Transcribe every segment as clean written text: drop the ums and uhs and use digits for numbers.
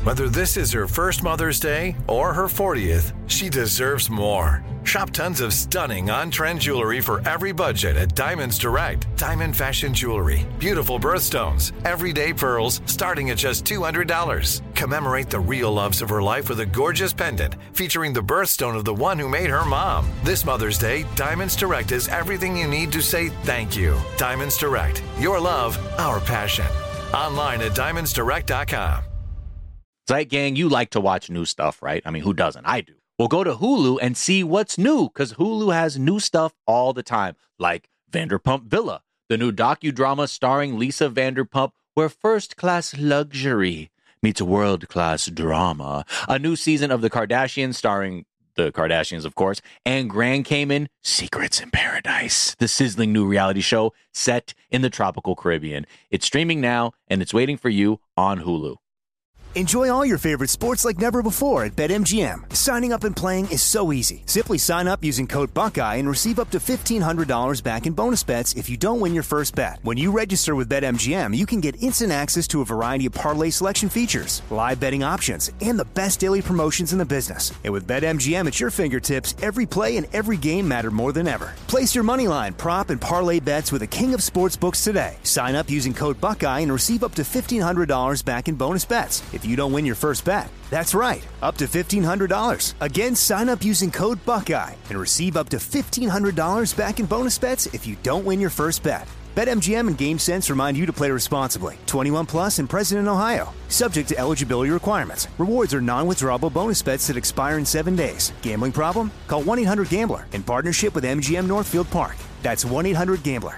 Whether this is her first Mother's Day or her 40th, she deserves more. Shop tons of stunning on-trend jewelry for every budget at Diamonds Direct. Diamond fashion jewelry, beautiful birthstones, everyday pearls starting at just $200. Commemorate the real loves of her life with a gorgeous pendant featuring the birthstone of the one who made her mom. This Mother's Day, Diamonds Direct is everything you need to say thank you. Diamonds Direct. Your love, our passion. Online at diamondsdirect.com. Zeit Gang, you like to watch new stuff, right? I mean, who doesn't? I do. Well, go to Hulu and see what's new, because Hulu has new stuff all the time, like Vanderpump Villa, the new docudrama starring Lisa Vanderpump, where first-class luxury meets world-class drama. A new season of The Kardashians starring the Kardashians, of course, and Grand Cayman, Secrets in Paradise, the sizzling new reality show set in the tropical Caribbean. It's streaming now, and it's waiting for you on Hulu. Enjoy all your favorite sports like never before at BetMGM. Signing up and playing is so easy. Simply sign up using code Buckeye and receive up to $1,500 back in bonus bets if you don't win your first bet. When you register with BetMGM, you can get instant access to a variety of parlay selection features, live betting options, and the best daily promotions in the business. And with BetMGM at your fingertips, every play and every game matter more than ever. Place your moneyline, prop, and parlay bets with the king of sportsbooks today. Sign up using code Buckeye and receive up to $1,500 back in bonus bets if you don't win your first bet. That's right, up to $1,500. Again, sign up using code Buckeye and receive up to $1,500 back in bonus bets if you don't win your first bet. BetMGM and GameSense remind you to play responsibly. 21 plus and present in Ohio. Subject to eligibility requirements. Rewards are non-withdrawable bonus bets that expire in 7 days. Gambling problem? Call 1-800-GAMBLER in partnership with MGM Northfield Park. That's 1-800-GAMBLER.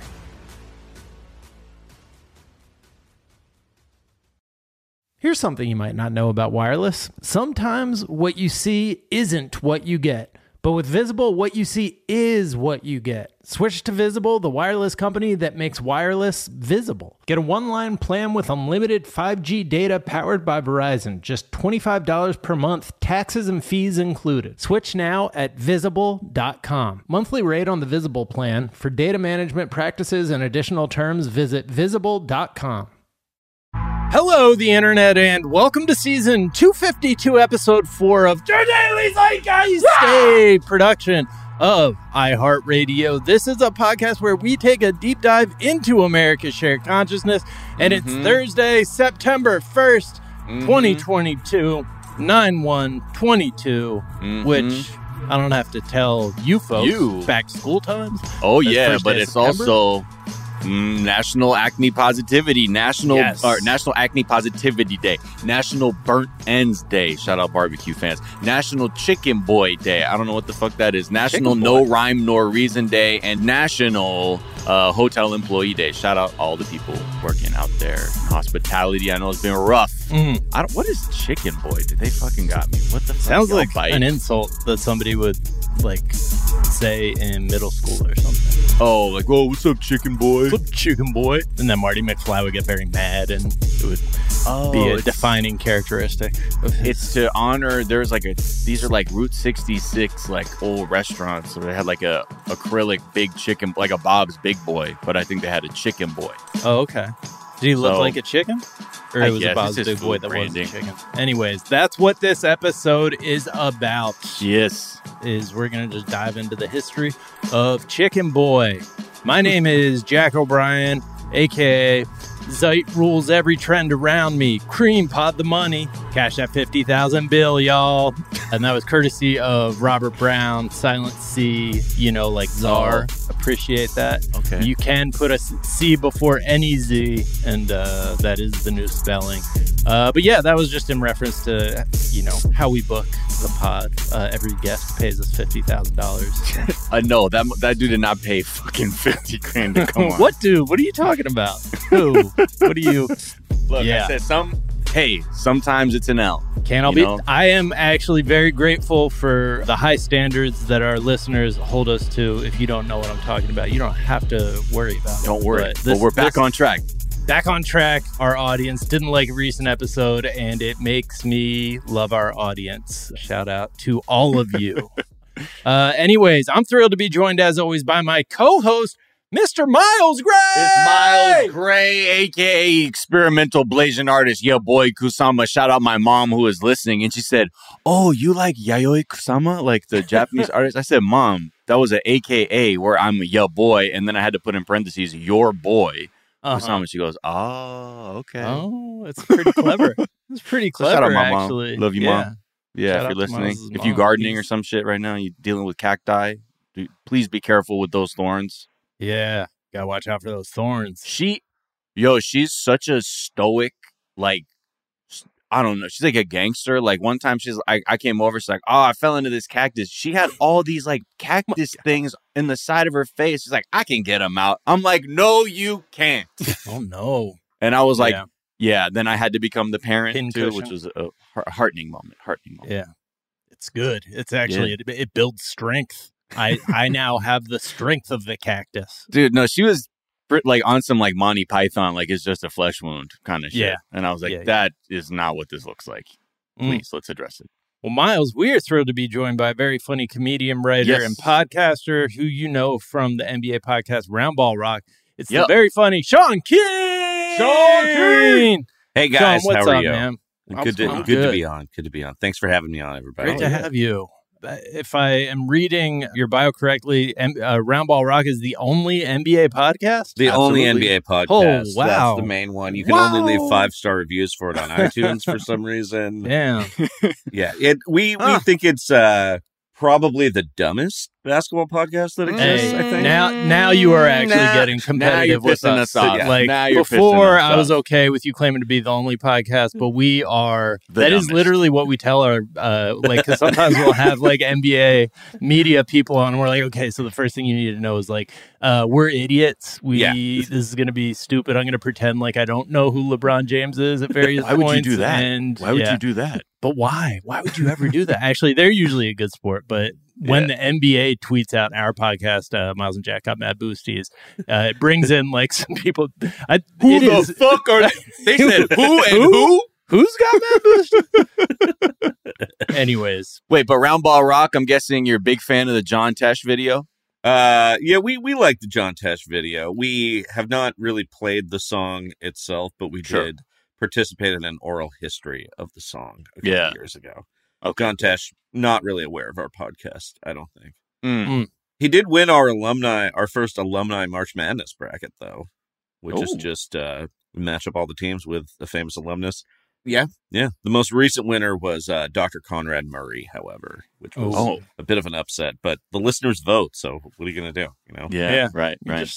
Here's something you might not know about wireless. Sometimes what you see isn't what you get. But with Visible, what you see is what you get. Switch to Visible, the wireless company that makes wireless visible. Get a one-line plan with unlimited 5G data powered by Verizon. Just $25 per month, taxes and fees included. Switch now at Visible.com. Monthly rate on the Visible plan. For data management practices and additional terms, visit Visible.com. Hello, the internet, and welcome to season 252, episode 4 of your Daily Zeitgeist, a production of iHeartRadio. This is a podcast where we take a deep dive into America's shared consciousness, and it's Thursday, September 1st, 2022, 9/1/22, which I don't have to tell you folks. Back to school times. Oh, yeah, but it's also National Acne Positivity, National Acne Positivity Day, National Burnt Ends Day. Shout out barbecue fans. National Chicken Boy Day. I don't know what the fuck that is. National No Rhyme Nor Reason Day, and National Hotel Employee Day. Shout out all the people working out there in hospitality. I know it's been rough. What is Chicken Boy? Did they fucking got me? What the fuck? Sounds like an insult that somebody would like say in middle school or something. Oh, like, oh, what's up, Chicken Boy? What's up, Chicken Boy? And then Marty McFly would get very mad, and it would be a defining characteristic of his. It's to honor, these are like Route 66, like old restaurants. So they had like a acrylic big chicken, like a Bob's Big Boy, but I think they had a Chicken Boy. Oh, okay. Did he look like a chicken? Or it was a Bob's Big Boy that wasn't a chicken? Anyways, that's what this episode is about. Yes. We're going to just dive into the history of Chicken Boy. My name is Jack O'Brien, a.k.a. Zeit rules every trend around me. Cream pot the money. Cash that 50,000 bill, y'all. And that was courtesy of Robert Brown, Silent C, like Czar. Appreciate that. Okay. You can put a C before any Z, and that is the new spelling. But yeah, that was just in reference to, how we book the pod. Every guest pays us $50,000. No, that dude did not pay fucking 50 grand to come on. What dude? What are you talking about? Who? What do you? Look, I said sometimes it's an L. Can't all be. I am actually very grateful for the high standards that our listeners hold us to. If you don't know what I'm talking about, you don't have to worry about it. Don't worry. But we're back on track. Back on track. Our audience didn't like a recent episode, and it makes me love our audience. Shout out to all of you. Anyways, I'm thrilled to be joined, as always, by my co-host, Mr. Miles Gray! It's Miles Gray, a.k.a. experimental blazing artist. Yo, boy, Kusama. Shout out my mom who is listening. And she said, oh, you like Yayoi Kusama, like the Japanese artist? I said, Mom, that was an a.k.a. where I'm a yo boy. And then I had to put in parentheses, your boy. Kusama. She goes, oh, okay. Oh, it's pretty clever. It's pretty clever, Shout out my actually. mom. Love you, Mom. Yeah, Shout if out you're to listening. Miles' If you're mom. gardening or some shit right now, you're dealing with cacti, please be careful with those thorns. Yeah. Gotta watch out for those thorns. She's such a stoic, like, I don't know. She's like a gangster. Like one time I came over. She's like, oh, I fell into this cactus. She had all these like cactus things in the side of her face. She's like, I can get them out. I'm like, no, you can't. Oh, no. And I was like, yeah. Then I had to become the parent Pincushion. too, which was a heartening moment. Yeah. It's good. It's actually, it builds strength. I now have the strength of the cactus. Dude, no, she was like on some like Monty Python, like it's just a flesh wound kind of shit. Yeah. And I was like, that is not what this looks like. Please, let's address it. Well, Miles, we are thrilled to be joined by a very funny comedian, writer, and podcaster who you know from the NBA podcast Roundball Rock. It's the very funny Sean Keane. Hey guys, Sean, what's how are up, you? man? Good to be on. Good to be on. Thanks for having me on, everybody. Great to have you. If I am reading your bio correctly, Roundball Rock is the only NBA podcast? The only NBA podcast. Oh, wow. That's the main one. You can only leave 5-star reviews for it on iTunes for some reason. Yeah. Yeah. We think it's probably the dumbest basketball podcast that exists, I think. Now you are actually getting competitive with us. Like, before, I was okay with you claiming to be the only podcast, but we are. That is literally what we tell our, because sometimes we'll have like NBA media people on, and we're like, okay, so the first thing you need to know is like, we're idiots. This is going to be stupid. I'm going to pretend like I don't know who LeBron James is at various points. Why would you do that? Why would you do that? But why? Why would you ever do that? Actually, they're usually a good sport, but when the NBA tweets out our podcast, Miles and Jack got mad boosties, it brings in like some people. Who the fuck are they? They said who and who? Who's got mad boosties? Anyways. Wait, but Roundball Rock, I'm guessing you're a big fan of the John Tesh video? Yeah, we like the John Tesh video. We have not really played the song itself, but we did participate in an oral history of the song a couple years ago. Okay. John Tesh, not really aware of our podcast, I don't think. He did win our first alumni March Madness bracket, though, which is just match up all the teams with a famous alumnus. Yeah. The most recent winner was Dr. Conrad Murray, however, which was a bit of an upset. But the listeners vote, so what are you going to do? You know? Yeah. Right.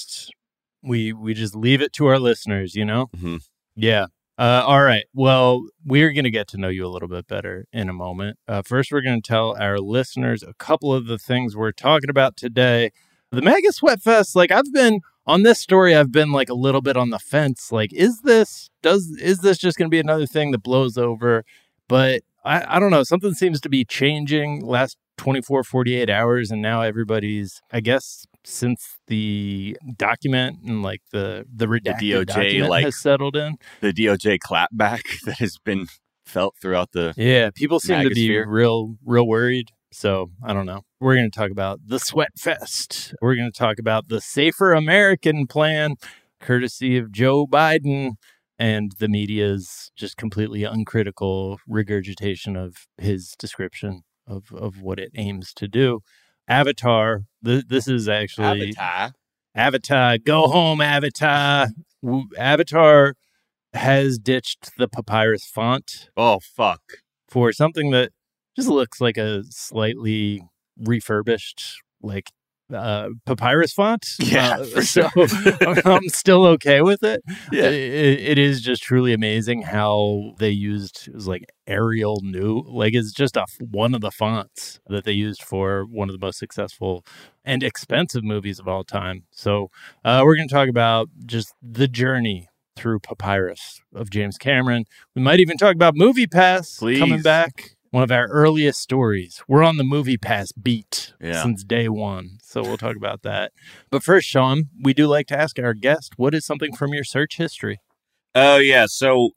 We just leave it to our listeners, you know? Mm-hmm. Yeah. All right. Well, we're going to get to know you a little bit better in a moment. First, we're going to tell our listeners a couple of the things we're talking about today. The Mega Sweatfest, like I've been on this story, I've been like a little bit on the fence. Like, is this just going to be another thing that blows over? But I don't know. Something seems to be changing last 24, 48 hours. And now everybody's, I guess, since the document and like the redacted document has settled in. The DOJ clapback that has been felt throughout the people seem to be real worried. So I don't know. We're going to talk about the Sweat Fest. We're going to talk about the Safer American plan, courtesy of Joe Biden, and the media's just completely uncritical regurgitation of his description of what it aims to do. Avatar. This is actually Avatar. Go home, Avatar. Avatar has ditched the papyrus font. Oh, fuck. For something that just looks like a slightly refurbished, like papyrus font. Yeah, so I'm still okay with it. Yeah. It is just truly amazing how they used, it was like Arial New. Like it's just one of the fonts that they used for one of the most successful and expensive movies of all time. So we're going to talk about just the journey through Papyrus of James Cameron. We might even talk about Movie Pass coming back. One of our earliest stories. We're on the Movie Pass beat since day one. So we'll talk about that. But first, Sean, we do like to ask our guest, what is something from your search history? Oh, yeah. So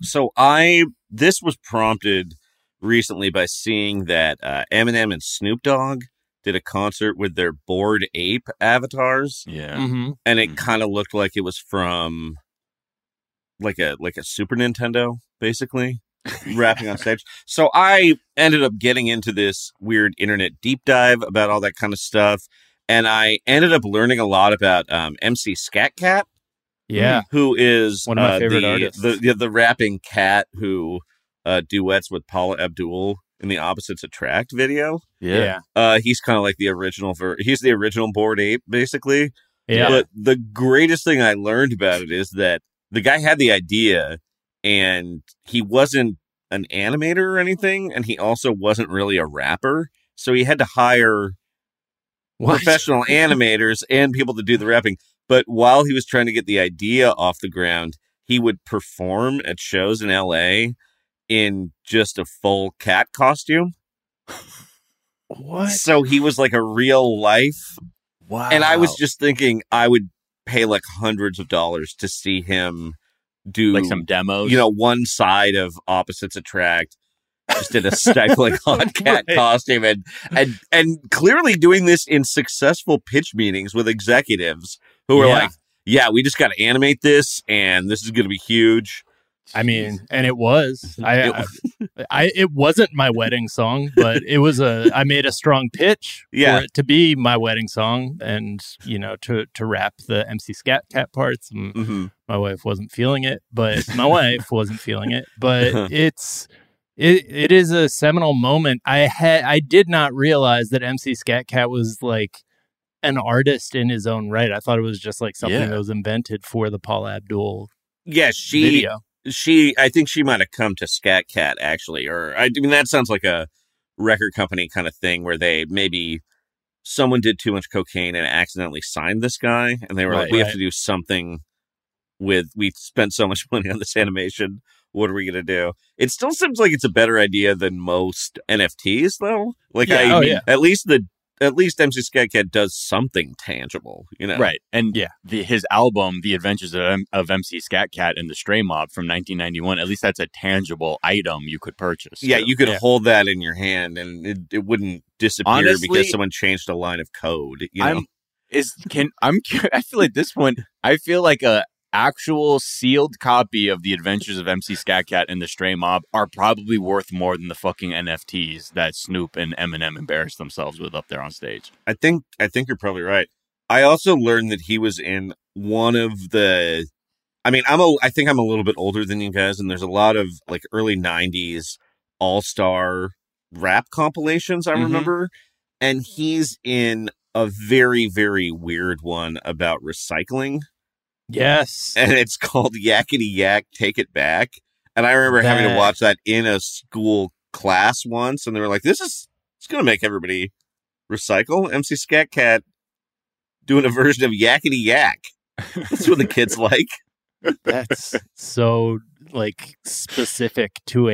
this was prompted recently by seeing that Eminem and Snoop Dogg did a concert with their Bored Ape avatars. Yeah. Mm-hmm. And it kind of looked like it was from like a Super Nintendo, basically, rapping on stage. So I ended up getting into this weird internet deep dive about all that kind of stuff. And I ended up learning a lot about MC Scat Cat. Yeah. Who is one of my favorite artists. The rapping cat who duets with Paula Abdul in the Opposites Attract video. Yeah. He's kind of like the original he's the original Bored Ape, basically. Yeah. But the greatest thing I learned about it is that the guy had the idea and he wasn't an animator or anything, and he also wasn't really a rapper. So he had to hire professional animators and people to do the rapping. But while he was trying to get the idea off the ground, he would perform at shows in LA in just a full cat costume. What? So he was like a real life. Wow. And I was just thinking I would pay like hundreds of dollars to see him do like some demos. One side of Opposites Attract. Just in a stifling hot cat costume and clearly doing this in successful pitch meetings with executives who were like, yeah, we just got to animate this and this is going to be huge. I mean, and it was. It wasn't my wedding song, but it was I made a strong pitch for it to be my wedding song and, to rap the MC Scat Cat parts. And my wife wasn't feeling it, but It is a seminal moment. I did not realize that MC Scat Cat was like an artist in his own right. I thought it was just like something that was invented for the Paula Abdul video. I think she might have come to Scat Cat actually, or I mean that sounds like a record company kind of thing where they maybe someone did too much cocaine and accidentally signed this guy, and they were like, we have to do something we spent so much money on this animation. What are we going to do? It still seems like it's a better idea than most NFTs, though. Like, at least MC Scat Cat does something tangible, Right. And his album, The Adventures of MC Scat Cat and the Stray Mob from 1991, at least that's a tangiable item you could purchase. Yeah, you could hold that in your hand and it wouldn't disappear. Honestly, because someone changed a line of code. I feel like this one, I feel like a actual sealed copy of The Adventures of MC Scat Cat and the Stray Mob are probably worth more than the fucking NFTs that Snoop and Eminem embarrassed themselves with up there on stage. I think you're probably right. I also learned that he was in one of the. I mean, I think I'm a little bit older than you guys, and there's a lot of like early '90s all-star rap compilations I remember, and he's in a very, very weird one about recycling. Yes. And it's called Yakety Yak, Take It Back. And I remember having to watch that in a school class once. And they were like, it's going to make everybody recycle. MC Scat Cat doing a version of Yakety Yak. That's what the kids like. That's so like specific to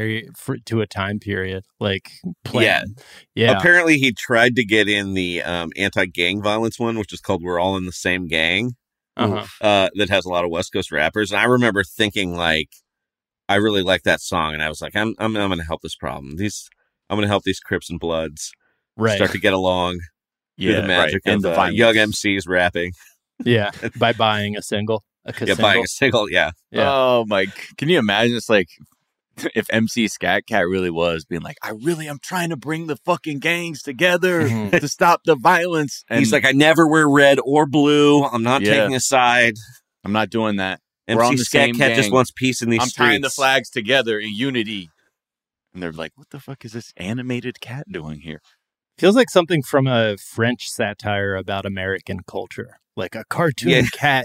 a time period. Like, yeah. Apparently he tried to get in the anti-gang violence one, which is called We're All in the Same Gang. That has a lot of West Coast rappers. And I remember thinking like, I really like that song. And I was like, I'm going to help this problem. I'm going to help these Crips and Bloods start to get along. Through the magic of the young MCs rapping. Yeah. By buying a single. Buying a single. Yeah. Oh my, can you imagine? It's like, if MC Scat Cat really was being like, I'm trying to bring the fucking gangs together to stop the violence. And he's like, I never wear red or blue. I'm not taking a side. I'm not doing that. MC Scat Cat just wants peace in these streets. I'm tying the flags together in unity. And they're like, what the fuck is this animated cat doing here? Feels like something from a French satire about American culture. Like a cartoon cat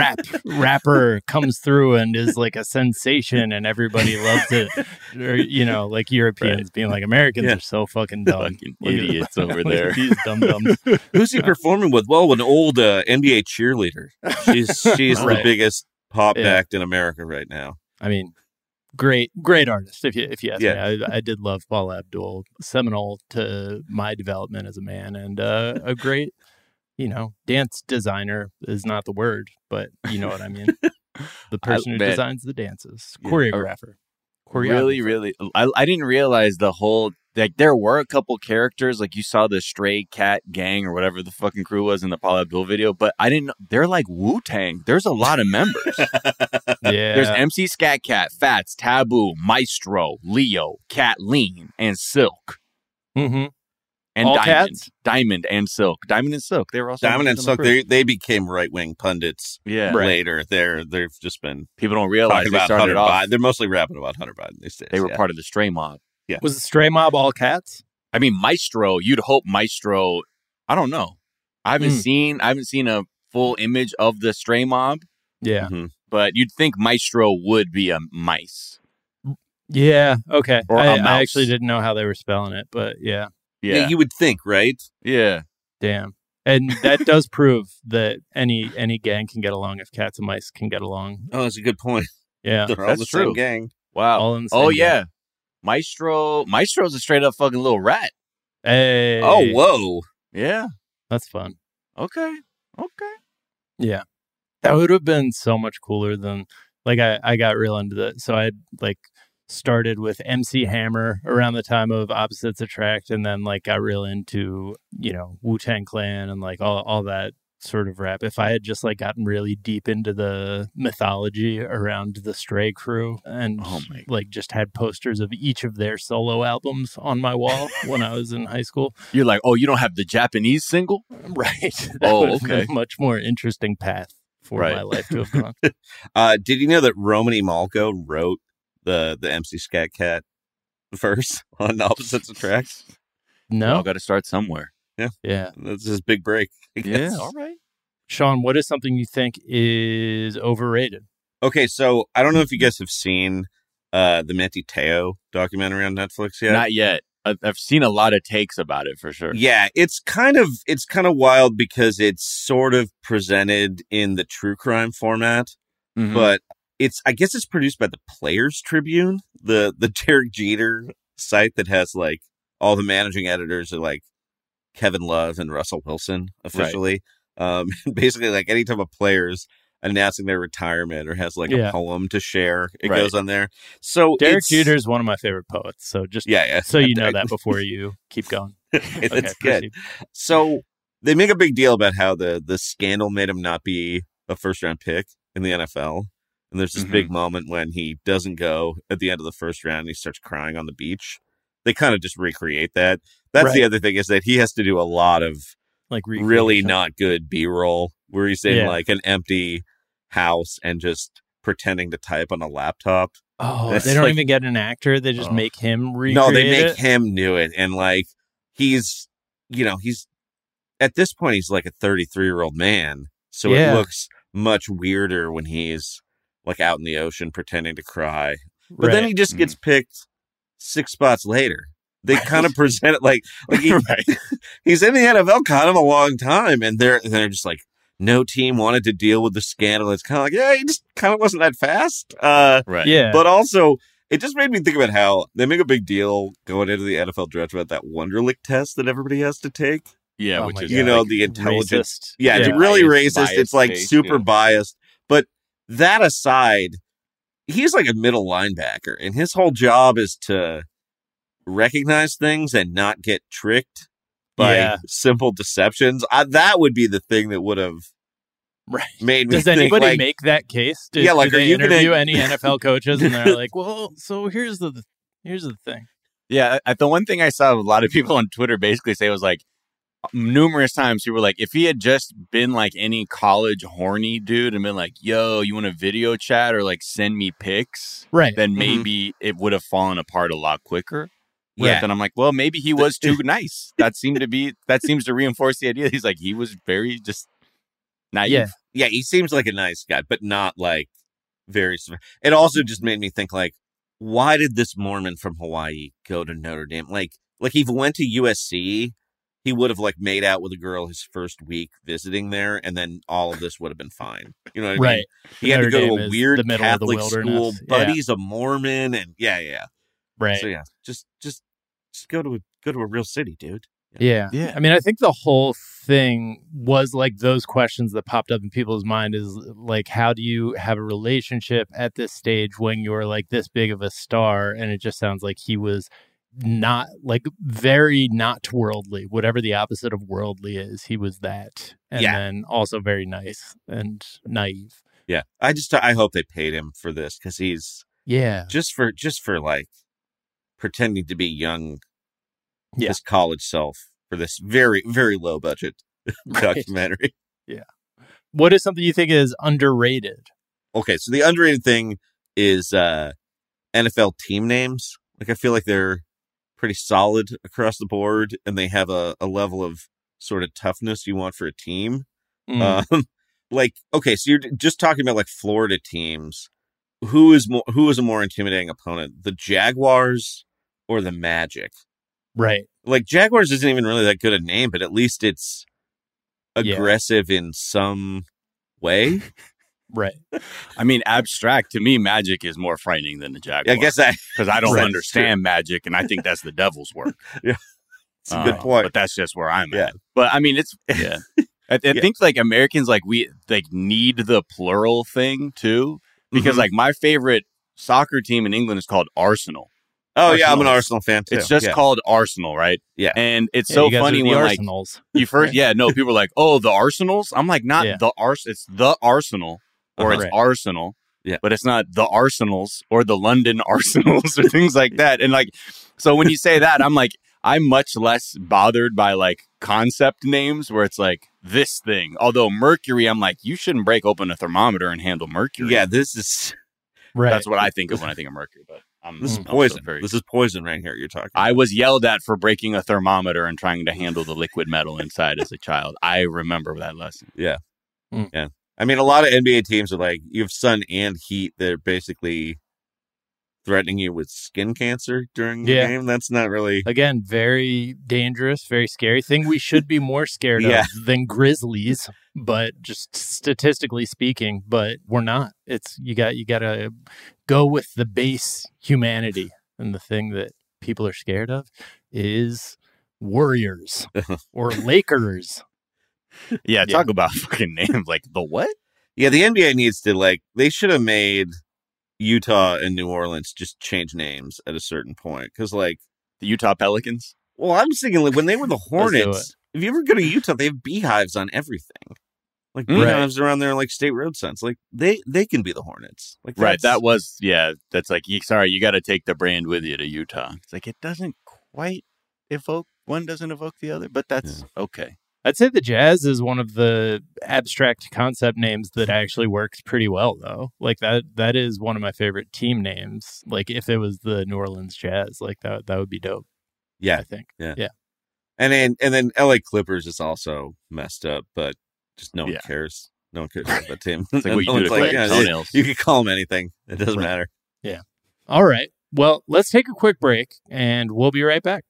rapper comes through and is like a sensation and everybody loves it. Or, like Europeans being like, Americans are so fucking dumb. Fucking idiots over there. These dum-dums. Who's he performing with? Well, an old NBA cheerleader. She's the biggest pop act in America right now. I mean, great artist. If you ask me, I did love Paula Abdul. Seminal to my development as a man, and a great, dance designer is not the word, but you know what I mean. The person who designs the dances, choreographer. Really, I didn't realize the whole like there were a couple characters, like you saw the Stray Cat Gang or whatever the fucking crew was in the Paula Abdul video, but I didn't know. They're like Wu-Tang. There's a lot of members. Yeah. There's MC Scat Cat, Fats, Taboo, Maestro, Leo, Kathleen, and Silk. Mm-hmm. And All Diamond. cats? Diamond and Silk. Diamond and Silk. They were also Diamond and on the Silk, crew. they became right-wing pundits Yeah. later. They've just been People don't realize talking they about started Hunter off. Biden. They're mostly rapping about Hunter Biden these days. They were part of the Stray Mob. Was the Stray Mob all cats? I mean, Maestro. You'd hope Maestro. I don't know. I haven't seen a full image of the Stray Mob, Yeah. Mm-hmm. but you'd think Maestro would be a mice. Yeah. Okay. Or a I mouse. actually didn't know how they were spelling it, but yeah. Yeah, you would think, right? Yeah. Damn. And that does prove that any gang can get along if cats and mice can get along. Oh, that's a good point. Yeah. They're all That's the true. same gang. Wow. All in the same Oh gang. yeah. Maestro's a straight up fucking little rat. Hey. Oh, whoa. Yeah. That's fun. Okay. Yeah. That would have been so much cooler than like I got real into that. So I like started with MC Hammer around the time of Opposites Attract, and then like got real into, Wu-Tang Clan and like all that sort of rap. If I had just like gotten really deep into the mythology around the Stray crew and like just had posters of each of their solo albums on my wall when I was in high school. You're like, oh, you don't have the Japanese single? Right. That Oh, would have been okay. a much more interesting path for Right. my life to have gone. Did you know that Romany Malco wrote the MC Scat Cat verse on Opposites Attract? No. I've got to start somewhere. Yeah. That's his big break. I guess. All right. Sean, what is something you think is overrated? Okay, so I don't know if you guys have seen the Manti Te'o documentary on Netflix yet. Not yet. I've seen a lot of takes about it for sure. Yeah, it's kind of wild because it's sort of presented in the true crime format, Mhm. but I guess it's produced by the Players Tribune, the Derek Jeter site that has like all the managing editors are like Kevin Love and Russell Wilson officially. Basically, like anytime a player's announcing their retirement or has like a poem to share, it Right. goes on there. So Derek Jeter is one of my favorite poets. So just so you know that before you keep going. That's good. So they make a big deal about how the scandal made him not be a first round pick in the NFL. And there's this big moment when he doesn't go at the end of the first round and he starts crying on the beach. They kind of just recreate that. That's the other thing, is that he has to do a lot of like really not good B-roll where he's in like an empty house and just pretending to type on a laptop. Oh, That's they don't like- even get an actor. They just make him recreate No, they make it? him do it. And like, he's at this point, he's like a 33-year-old man. So it looks much weirder when he's like out in the ocean pretending to cry. But then he just gets picked 6 spots later. They kind of present it like he's in the NFL kind of a long time. And they're just like, no team wanted to deal with the scandal. It's kind of like, yeah, he just kind of wasn't that fast. Right. Yeah. But also, it just made me think about how they make a big deal going into the NFL draft about that Wonderlic test that everybody has to take. Yeah, Oh which my is, God. The intelligence. Racist. Yeah, it's Yeah. really Biased, racist. It's like based, super yeah. biased. But that aside, he's like a middle linebacker, and his whole job is to recognize things and not get tricked by simple deceptions. That would be the thing that would have made me Does think, anybody like, make that case? Do are they you gonna- interview any NFL coaches and they're like, well, so here's the thing. Yeah, the one thing I saw a lot of people on Twitter basically say was like, numerous times people were like, if he had just been like any college horny dude and been like, yo, you want a video chat or like send me pics, Right. then maybe it would have fallen apart a lot quicker. Yeah. But then I'm like, well, maybe he was too nice. That seems to reinforce the idea. He's like, he was very just naive. Yeah. Yeah, he seems like a nice guy, but not like very. It also just made me think, like, why did this Mormon from Hawaii go to Notre Dame? Like if he went to USC, he would have like made out with a girl his first week visiting there, and then all of this would have been fine. You know what I mean? Right. He had to Notre go Dame to a is weird the middle of the Catholic school, wilderness. but Yeah. he's a Mormon, and yeah. Right. So yeah, just go to a real city, dude. Yeah. Yeah. I mean, I think the whole thing was like those questions that popped up in people's mind is like, how do you have a relationship at this stage when you're like this big of a star? And it just sounds like he was not like very not worldly, whatever the opposite of worldly is. He was that. And then also very nice and naive. Yeah. I hope they paid him for this because he's just for like pretending to be young, his college self for this very, very low budget documentary. Yeah. What is something you think is underrated? Okay. So the underrated thing is NFL team names. Like, I feel like they're pretty solid across the board, and they have a level of sort of toughness you want for a team. Like, okay, so you're just talking about like Florida teams. Who is a more intimidating opponent, the Jaguars or the Magic? Right. Like, Jaguars isn't even really that good a name, but at least it's aggressive in some way. Right. I mean, abstract to me, Magic is more frightening than the Jaguars. I guess because I don't understand Magic, and I think that's the devil's work. Yeah, it's a good point. But that's just where I'm at. But I mean, it's I think like Americans we need the plural thing too, because like my favorite soccer team in England is called Arsenal. Oh yeah, I'm an Arsenal fan too. It's just called Arsenal, right? Yeah, and it's so funny when Arsenals. You first, people are like, "Oh, the Arsenals." I'm like, not the it's the Arsenal. Or it's Arsenal, but it's not the Arsenals or the London Arsenals or things like that. And like, so when you say that, I'm like, I'm much less bothered by like concept names where it's like this thing. Although Mercury, I'm like, you shouldn't break open a thermometer and handle mercury. Yeah, this is that's what I think of when I think of mercury. But this is poison. This is poison right here. You're talking. I was yelled at for breaking a thermometer and trying to handle the liquid metal inside as a child. I remember that lesson. Yeah, yeah. I mean, a lot of NBA teams are like, you have sun and heat. They're basically threatening you with skin cancer during the game. That's not really... Again, very dangerous, very scary. Thing we should be more scared of than Grizzlies, but just statistically speaking, but we're not. It's you got to go with the base humanity. And the thing that people are scared of is Warriors or Lakers. Yeah, talk about fucking names like the what? Yeah, the NBA needs to they should have made Utah and New Orleans just change names at a certain point because the Utah Pelicans. Well, I'm just thinking when they were the Hornets. If you ever go to Utah, they have beehives on everything. Like beehives around there, like State Road signs. Like they can be the Hornets. Like right. That was That's like sorry, you got to take the brand with you to Utah. It's like it doesn't quite evoke one doesn't evoke the other, but that's okay. I'd say the Jazz is one of the abstract concept names that actually works pretty well, though. Like that is one of my favorite team names. Like if it was the New Orleans Jazz, like that would be dope. Yeah, I think. Yeah. And then LA Clippers is also messed up, but just no one cares. No one cares about the team. It's like what you do to toenails. You can call them anything. It doesn't matter. Yeah. All right. Well, let's take a quick break, and we'll be right back.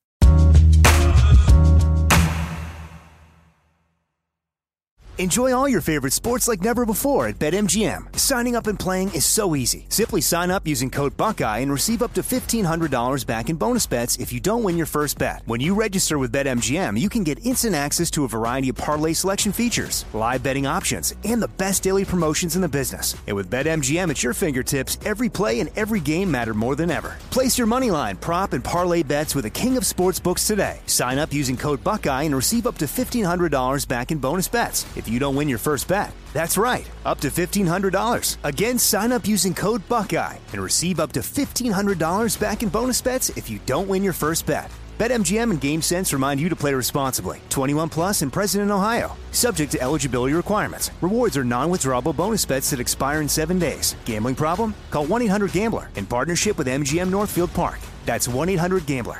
Enjoy all your favorite sports like never before at BetMGM. Signing up and playing is so easy. Simply sign up using code Buckeye and receive up to $1,500 back in bonus bets if you don't win your first bet. When you register with BetMGM, you can get instant access to a variety of parlay selection features, live betting options, and the best daily promotions in the business. And with BetMGM at your fingertips, every play and every game matter more than ever. Place your moneyline, prop, and parlay bets with the king of sportsbooks today. Sign up using code Buckeye and receive up to $1,500 back in bonus bets if you don't win your first bet. That's right, up to $1,500. Again, sign up using code Buckeye and receive up to $1,500 back in bonus bets if you don't win your first bet. BetMGM and GameSense remind you to play responsibly. 21 plus and present in Ohio. Subject to eligibility requirements. Rewards are non-withdrawable bonus bets that expire in 7 days. Gambling problem? Call 1-800-GAMBLER in partnership with MGM Northfield Park. That's 1-800-GAMBLER.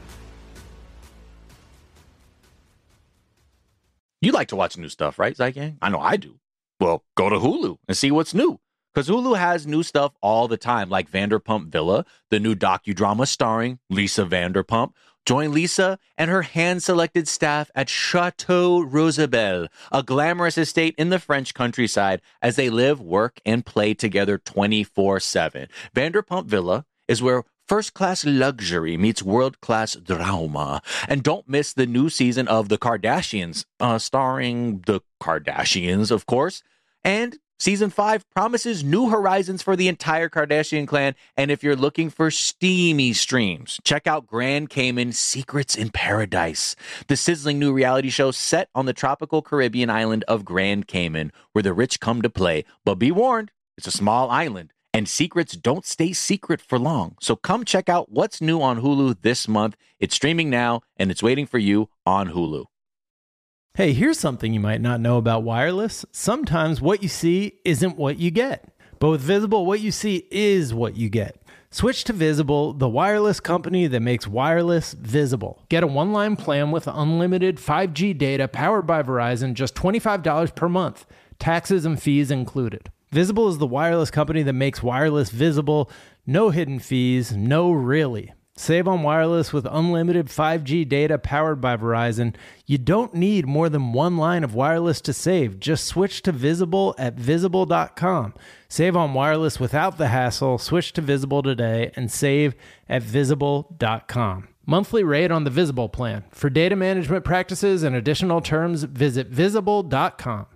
You like to watch new stuff, right, Zygang? I know I do. Well, go to Hulu and see what's new. Because Hulu has new stuff all the time, like Vanderpump Villa, the new docudrama starring Lisa Vanderpump. Join Lisa and her hand-selected staff at Chateau Rosabelle, a glamorous estate in the French countryside, as they live, work, and play together 24/7. Vanderpump Villa is where first-class luxury meets world-class drama. And don't miss the new season of The Kardashians, starring the Kardashians, of course. And Season 5 promises new horizons for the entire Kardashian clan, and if you're looking for steamy streams, check out Grand Cayman Secrets in Paradise, the sizzling new reality show set on the tropical Caribbean island of Grand Cayman, where the rich come to play. But be warned, it's a small island, and secrets don't stay secret for long. So come check out what's new on Hulu this month. It's streaming now, and it's waiting for you on Hulu. Hey, here's something you might not know about wireless. Sometimes what you see isn't what you get. But with Visible, what you see is what you get. Switch to Visible, the wireless company that makes wireless visible. Get a one-line plan with unlimited 5G data powered by Verizon, just $25 per month. Taxes and fees included. Visible is the wireless company that makes wireless visible. No hidden fees, no really. Save on wireless with unlimited 5G data powered by Verizon. You don't need more than one line of wireless to save. Just switch to Visible at Visible.com. Save on wireless without the hassle. Switch to Visible today and save at Visible.com. Monthly rate on the Visible plan. For data management practices and additional terms, visit Visible.com.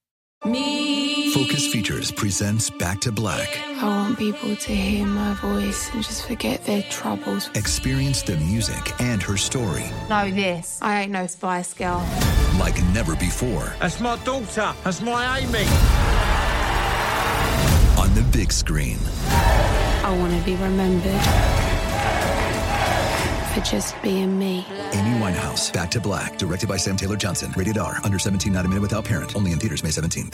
Focus Features presents Back to Black. I want people to hear my voice and just forget their troubles. Experience the music and her story. Know this, I ain't no Spice Girl. Like never before. That's my daughter. That's my Amy. On the big screen. I want to be remembered for just being me. Amy Winehouse, Back to Black, directed by Sam Taylor Johnson. Rated R, under 17, not a minute without parent. Only in theaters May 17th.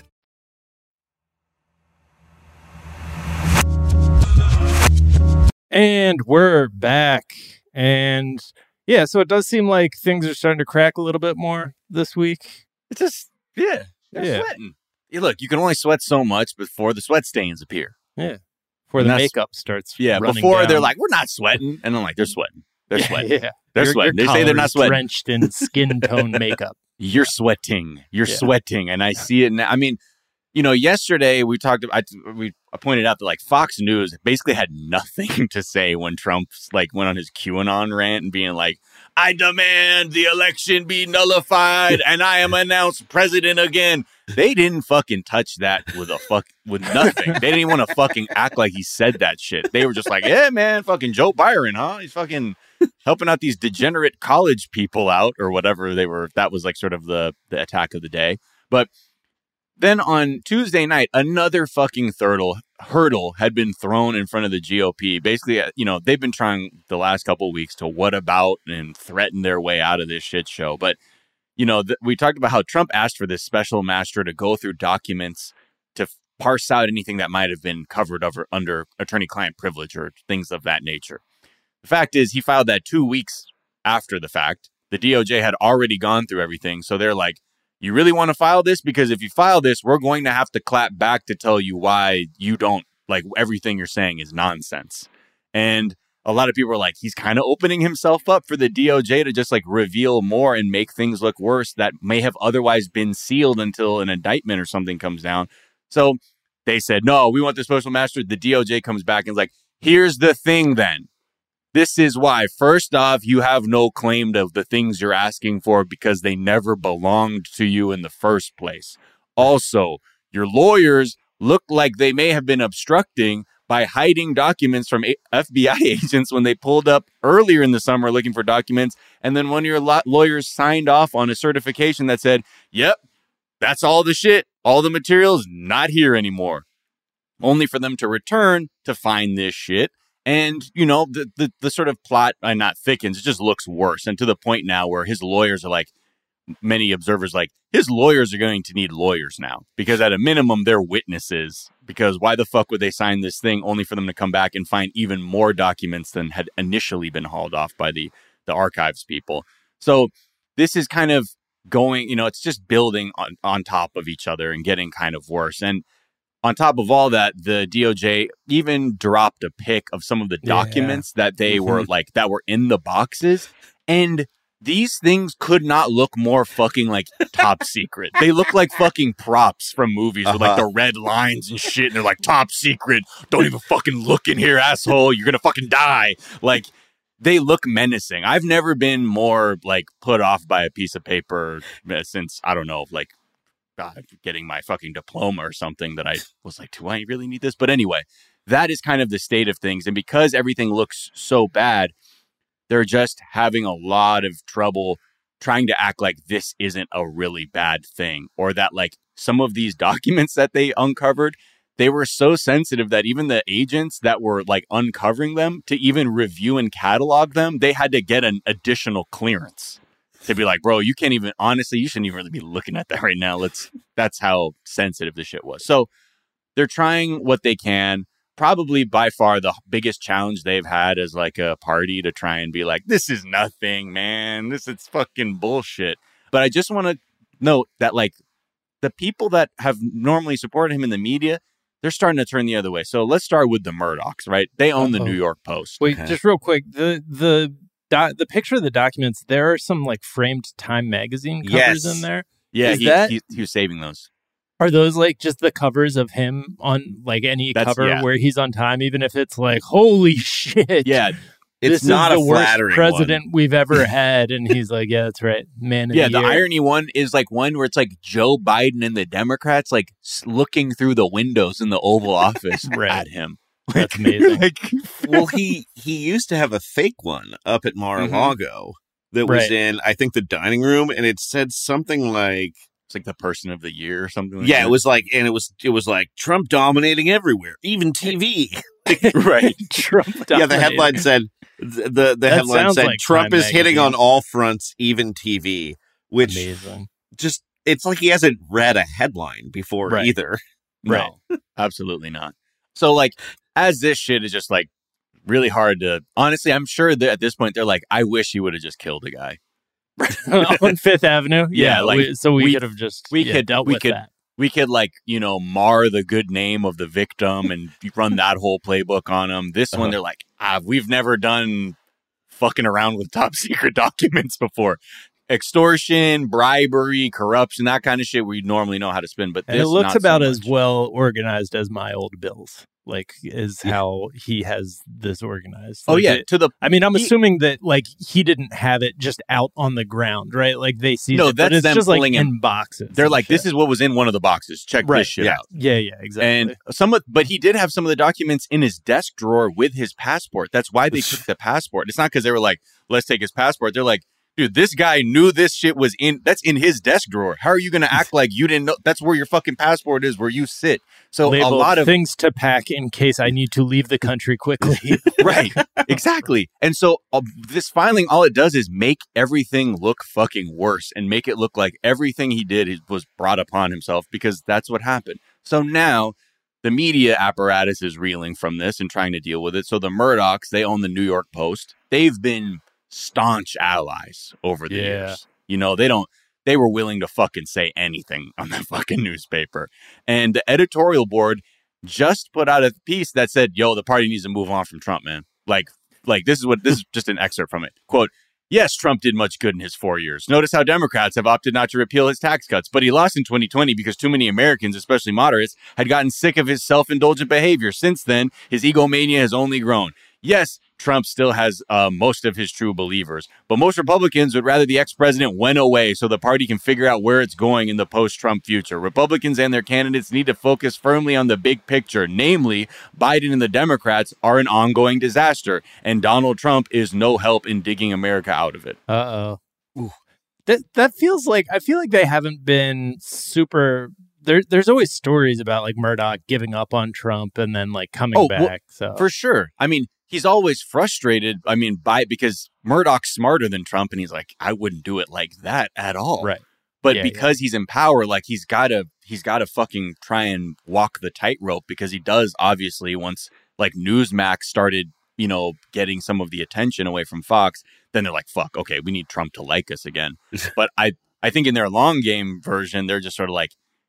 And we're back. And yeah, so it does seem like things are starting to crack a little bit more this week. It's just, they're sweating. Yeah, look, you can only sweat so much before the sweat stains appear. Yeah. Before the makeup starts before down. They're like, we're not sweating. And I'm like, they're sweating. They're sweating. Yeah. They're sweating. They say they're not sweating. Drenched in skin tone makeup. You're sweating. You're sweating. And I see it now. I mean, yesterday we talked about, I pointed out that like Fox News basically had nothing to say when Trump went on his QAnon rant and being like, I demand the election be nullified and I am announced president again. They didn't fucking touch that with nothing. They didn't even want to fucking act like he said that shit. They were just like, yeah, man, fucking Joe Byron, huh? He's fucking helping out these degenerate college people out or whatever they were. That was like sort of the attack of the day. But then on Tuesday night, another fucking hurdle had been thrown in front of the GOP. Basically, they've been trying the last couple of weeks to what about and threaten their way out of this shit show. But, we talked about how Trump asked for this special master to go through documents to parse out anything that might have been covered under attorney-client privilege or things of that nature. The fact is, he filed that 2 weeks after the fact. The DOJ had already gone through everything. So they're like, you really want to file this? Because if you file this, we're going to have to clap back to tell you why you don't, everything you're saying is nonsense. And a lot of people are like, he's kind of opening himself up for the DOJ to just reveal more and make things look worse that may have otherwise been sealed until an indictment or something comes down. So they said, no, we want the special master. The DOJ comes back and is like, here's the thing then. This is why. First off, you have no claim to the things you're asking for because they never belonged to you in the first place. Also, your lawyers look like they may have been obstructing by hiding documents from FBI agents when they pulled up earlier in the summer looking for documents. And then one of your lawyers signed off on a certification that said, yep, that's all the shit. All the materials not here anymore. Only for them to return to find this shit. And, the sort of plot not thickens, it just looks worse. And to the point now where his lawyers are many observers his lawyers are going to need lawyers now. Because at a minimum, they're witnesses. Because why the fuck would they sign this thing only for them to come back and find even more documents than had initially been hauled off by the archives people? So this is kind of going, it's just building on top of each other and getting kind of worse. And on top of all that, the DOJ even dropped a pic of some of the documents that they were that were in the boxes. And these things could not look more fucking top secret. They look like fucking props from movies with the red lines and shit. And they're like, top secret. Don't even fucking look in here, asshole. You're going to fucking die. They look menacing. I've never been more put off by a piece of paper since, I don't know, getting my fucking diploma or something that I was like, do I really need this? But anyway, that is kind of the state of things. And because everything looks so bad, they're just having a lot of trouble trying to act like this isn't a really bad thing, or that like some of these documents that they uncovered, they were so sensitive that even the agents that were like uncovering them to even review and catalog them, they had to get an additional clearance to be like, bro, you can't even, honestly, you shouldn't even really be looking at that right now. That's how sensitive the shit was. So they're trying what they can. Probably by far the biggest challenge they've had as like a party to try and be like, this is nothing, man. This is fucking bullshit. But I just want to note that like the people that have normally supported him in the media, they're starting to turn the other way. So let's start with the Murdochs, right? They own the New York Post. Wait, just real quick. The picture of the documents, there are some like framed Time magazine covers in there. Yeah, he was saving those. Are those like just the covers of him on like any cover where he's on Time, even if it's like, holy shit? Yeah, it's not the worst flattering president we've ever had. And he's like, yeah, that's right. Man of the year. Irony one is like one where it's like Joe Biden and the Democrats like looking through the windows in the Oval Office at him. That's amazing. Well, he used to have a fake one up at Mar-a-Lago that was in, I think, the dining room. And it said something like, like the person of the year or something like that. It was like, and it was like Trump dominating everywhere, even TV. Right. Trump dominating. Yeah, the headline said the headline said like Trump is hitting on all fronts, even TV, which just it's like he hasn't read a headline before either. Right. No, absolutely not. So like as this shit is just like really hard to, honestly, I'm sure that at this point they're like, I wish he would have just killed a guy. On Fifth Avenue, we could have just dealt with that. We could like mar the good name of the victim and run that whole playbook on them. This one, they're like, we've never done fucking around with top secret documents before. Extortion, bribery, corruption, that kind of shit we normally know how to spin. But it looks about as well organized as my old bills. Like is how he has this organized. Like I'm assuming that like he didn't have it just out on the ground, right? Like they see that's it's them just like pulling in boxes. They're like, this is what was in one of the boxes. Check this shit out. Yeah, exactly. And but he did have some of the documents in his desk drawer with his passport. That's why they took the passport. It's not because they were like, let's take his passport. They're like, dude, this guy knew this shit was that's in his desk drawer. How are you going to act like you didn't know? That's where your fucking passport is, where you sit. So labeled a lot of things to pack in case I need to leave the country quickly. Right. Exactly. And so this filing, all it does is make everything look fucking worse and make it look like everything he did was brought upon himself because that's what happened. So now the media apparatus is reeling from this and trying to deal with it. So the Murdochs, they own the New York Post. They've been staunch allies over the years. They were willing to fucking say anything on that fucking newspaper. And the editorial board just put out a piece that said, yo, the party needs to move on from Trump, man. Like this is just an excerpt from it. Quote, yes, Trump did much good in his 4 years. Notice how Democrats have opted not to repeal his tax cuts, but he lost in 2020 because too many Americans, especially moderates, had gotten sick of his self-indulgent behavior. Since then, his egomania has only grown. Yes, Trump still has most of his true believers, but most Republicans would rather the ex-president went away so the party can figure out where it's going in the post-Trump future. Republicans and their candidates need to focus firmly on the big picture, namely, Biden and the Democrats are an ongoing disaster, and Donald Trump is no help in digging America out of it. That feels like, I feel like they haven't been super... There's always stories about like Murdoch giving up on Trump and then like coming back. So for sure. I mean, he's always frustrated. I mean, because Murdoch's smarter than Trump, and he's like, I wouldn't do it like that at all. Right. But because he's in power, like he's gotta fucking try and walk the tightrope because he does obviously once like Newsmax started, getting some of the attention away from Fox, then they're like, fuck, okay, we need Trump to like us again. But I think in their long game version, they're just sort of like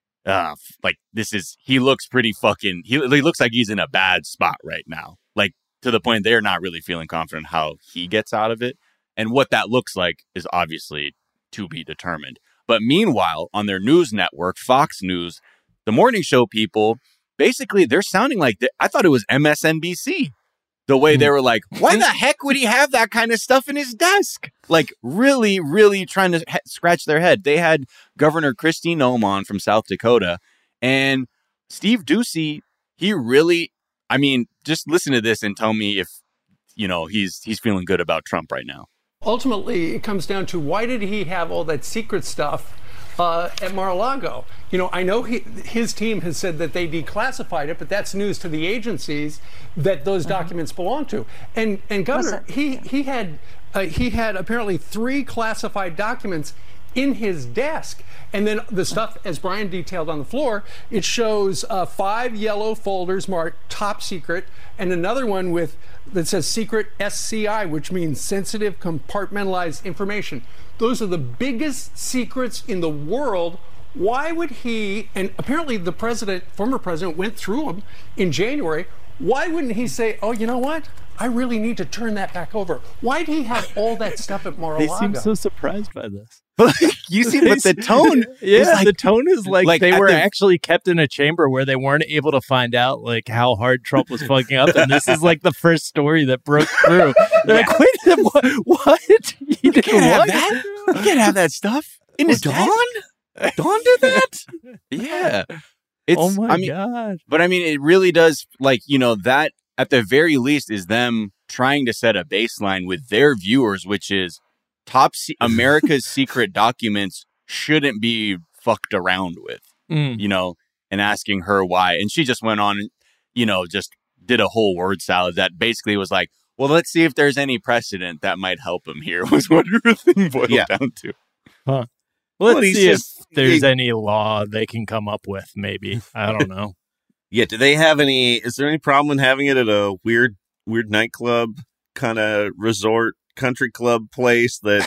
he looks pretty fucking, he looks like he's in a bad spot right now. Like to the point they're not really feeling confident how he gets out of it. And what that looks like is obviously to be determined. But meanwhile, on their news network, Fox News, the morning show people, basically they're sounding like, I thought it was MSNBC. The way they were like, why the heck would he have that kind of stuff in his desk? Like, really, really trying to scratch their head. They had Governor Kristi Noem from South Dakota, and Steve Doocy, he really, I mean, just listen to this and tell me if, you know, he's feeling good about Trump right now. Ultimately, it comes down to why did he have all that secret stuff at Mar-a-Lago? You know, I know his team has said that they declassified it, but that's news to the agencies that those documents belong to. And Governor, he had apparently 3 classified documents in his desk. And then the stuff, as Brian detailed on the floor, it shows 5 yellow folders marked top secret, and another one that says secret SCI, which means sensitive compartmentalized information. Those are the biggest secrets in the world. Why would he, and apparently the former president went through them in January, why wouldn't he say, oh, you know what? I really need to turn that back over. Why did he have all that stuff at Mar-a-Lago? They seem so surprised by this. You see, but the tone, the tone is like they were actually kept in a chamber where they weren't able to find out like how hard Trump was fucking up, and this is like the first story that broke through. They're like, wait, what? You can't have that. You can't have that stuff in his Dawn. Dawn did that. Yeah. Oh my God. But I mean, it really does, like, you know, that at the very least is them trying to set a baseline with their viewers, which is America's secret documents shouldn't be fucked around with, you know, and asking her why. And she just went on and, you know, just did a whole word salad that basically was like, well, let's see if there's any precedent that might help him here, was what her thing boiled down to. Huh. Well, let's see if there's any law they can come up with, maybe. I don't know. Yeah, do they have is there any problem in having it at a weird nightclub kind of resort country club place that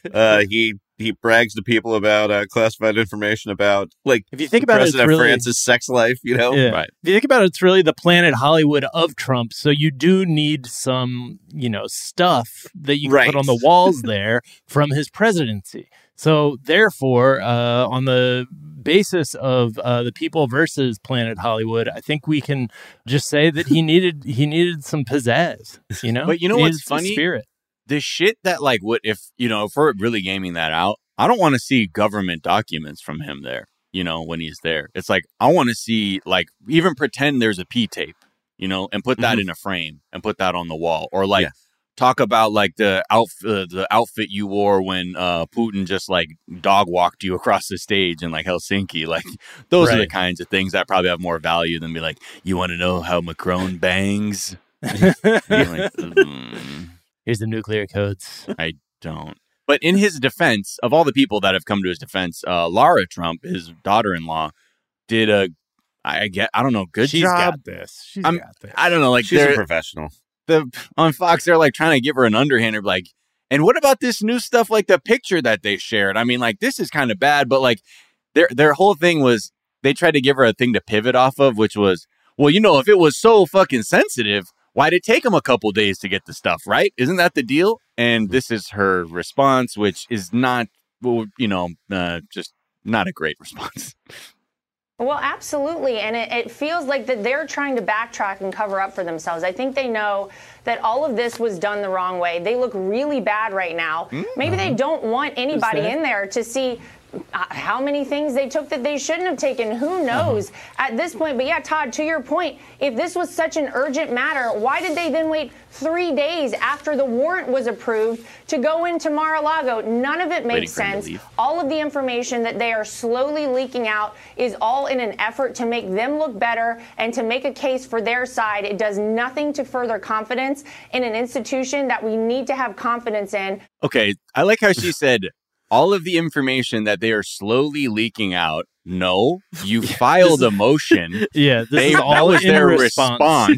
he brags to people about classified information about, like, if you think about President it, it's really, France's sex life, you know? Yeah. Right. If you think about it, it's really the Planet Hollywood of Trump. So you do need some, you know, stuff that you can put on the walls there from his presidency. So therefore, on the basis of the people versus Planet Hollywood, I think we can just say that he needed some pizzazz, you know? But you know what's funny? Spirit. The shit that, like, what if we're really gaming that out, I don't want to see government documents from him there, you know, when he's there. It's like, I want to see, like, even pretend there's a P-tape, you know, and put that in a frame and put that on the wall. Or, like, talk about, like, the outfit you wore when Putin just, like, dog walked you across the stage in, like, Helsinki. Like, those are the kinds of things that probably have more value than be like, you want to know how Macron bangs? Like, here's the nuclear codes. I don't. But in his defense, of all the people that have come to his defense, Lara Trump, his daughter-in-law, did I don't know, good She's job. Got this. She's got this. I don't know, like, she's a professional. On Fox, they're like trying to give her an underhander, like, and what about this new stuff, like the picture that they shared? I mean, like, this is kind of bad, but like their whole thing was they tried to give her a thing to pivot off of, which was, well, you know, if it was so fucking sensitive, why'd it take them a couple days to get the stuff, right? Isn't that the deal? And this is her response, which is not, you know, just not a great response. Well, absolutely. And it feels like that they're trying to backtrack and cover up for themselves. I think they know that all of this was done the wrong way. They look really bad right now. Maybe they don't want anybody in there to see how many things they took that they shouldn't have taken. Who knows at this point? But yeah, Todd, to your point, if this was such an urgent matter, why did they then wait 3 days after the warrant was approved to go into Mar-a-Lago? None of it makes sense. All of the information that they are slowly leaking out is all in an effort to make them look better and to make a case for their side. It does nothing to further confidence in an institution that we need to have confidence in. Okay, I like how she said, all of the information that they are slowly leaking out. No, you filed a motion. Yeah, that was their response.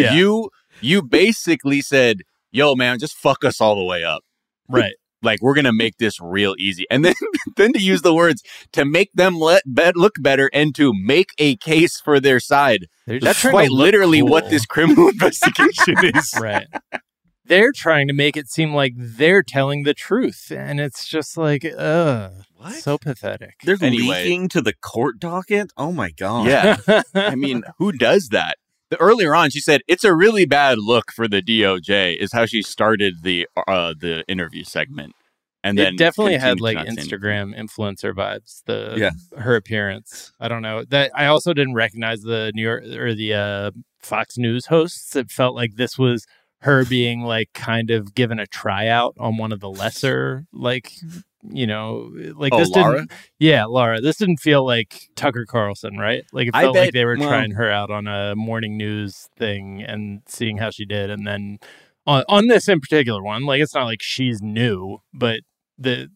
You basically said, yo, man, just fuck us all the way up. Right. Like, we're going to make this real easy. And then to use the words, to make them look better and to make a case for their side. That's quite literally what this criminal investigation is. Right. They're trying to make it seem like they're telling the truth. And it's just like, what? So pathetic. They're leaking to the court docket? Oh, my God. Yeah. I mean, who does that? earlier on, she said it's a really bad look for the DOJ. Is how she started the interview segment, and then it definitely had like Instagram influencer vibes. Her appearance. I don't know that. I also didn't recognize the New York or the Fox News hosts. It felt like this was her being like kind of given a tryout on one of the lesser like. This Laura? Laura. This didn't feel like Tucker Carlson, right? Like it felt like they were trying her out on a morning news thing and seeing how she did. And then on this in particular one, like it's not like she's new, but they're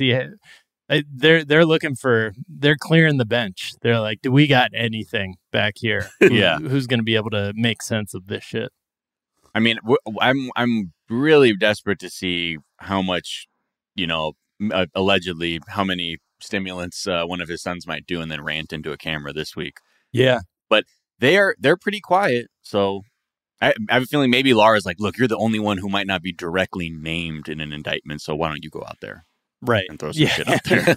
looking for, they're clearing the bench. They're like, do we got anything back here? Who's going to be able to make sense of this shit? I mean, I'm really desperate to see how much, allegedly how many stimulants one of his sons might do and then rant into a camera this week. Yeah. But they're pretty quiet. So I have a feeling maybe Laura's like, look, you're the only one who might not be directly named in an indictment. So why don't you go out there? Right. And throw some shit out there.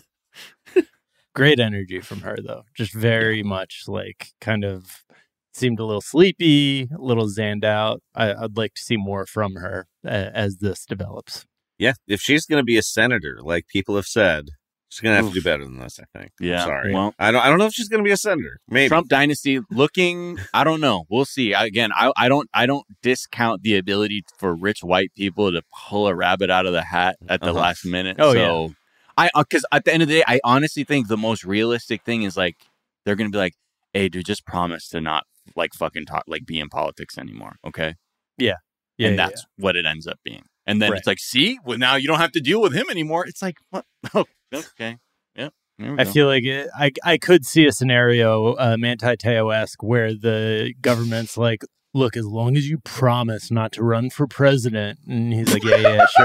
Great energy from her, though. Just very much like kind of seemed a little sleepy, a little zanned out. I'd like to see more from her as this develops. Yeah, if she's going to be a senator, like people have said, she's going to have to do better than this, I think. Yeah. Sorry. Well, I don't know if she's going to be a senator. Maybe. Trump dynasty looking, I don't know. We'll see. Again, I don't discount the ability for rich white people to pull a rabbit out of the hat at the last minute. Because at the end of the day, I honestly think the most realistic thing is like, they're going to be like, hey, dude, just promise to not like fucking talk, like be in politics anymore. Okay. Yeah. And that's what it ends up being. And then it's like, see, well, now you don't have to deal with him anymore. It's like, what? Oh, okay. Yeah. I feel like I could see a scenario, Manti Te'o-esque, where the government's like, look, as long as you promise not to run for president. And he's like,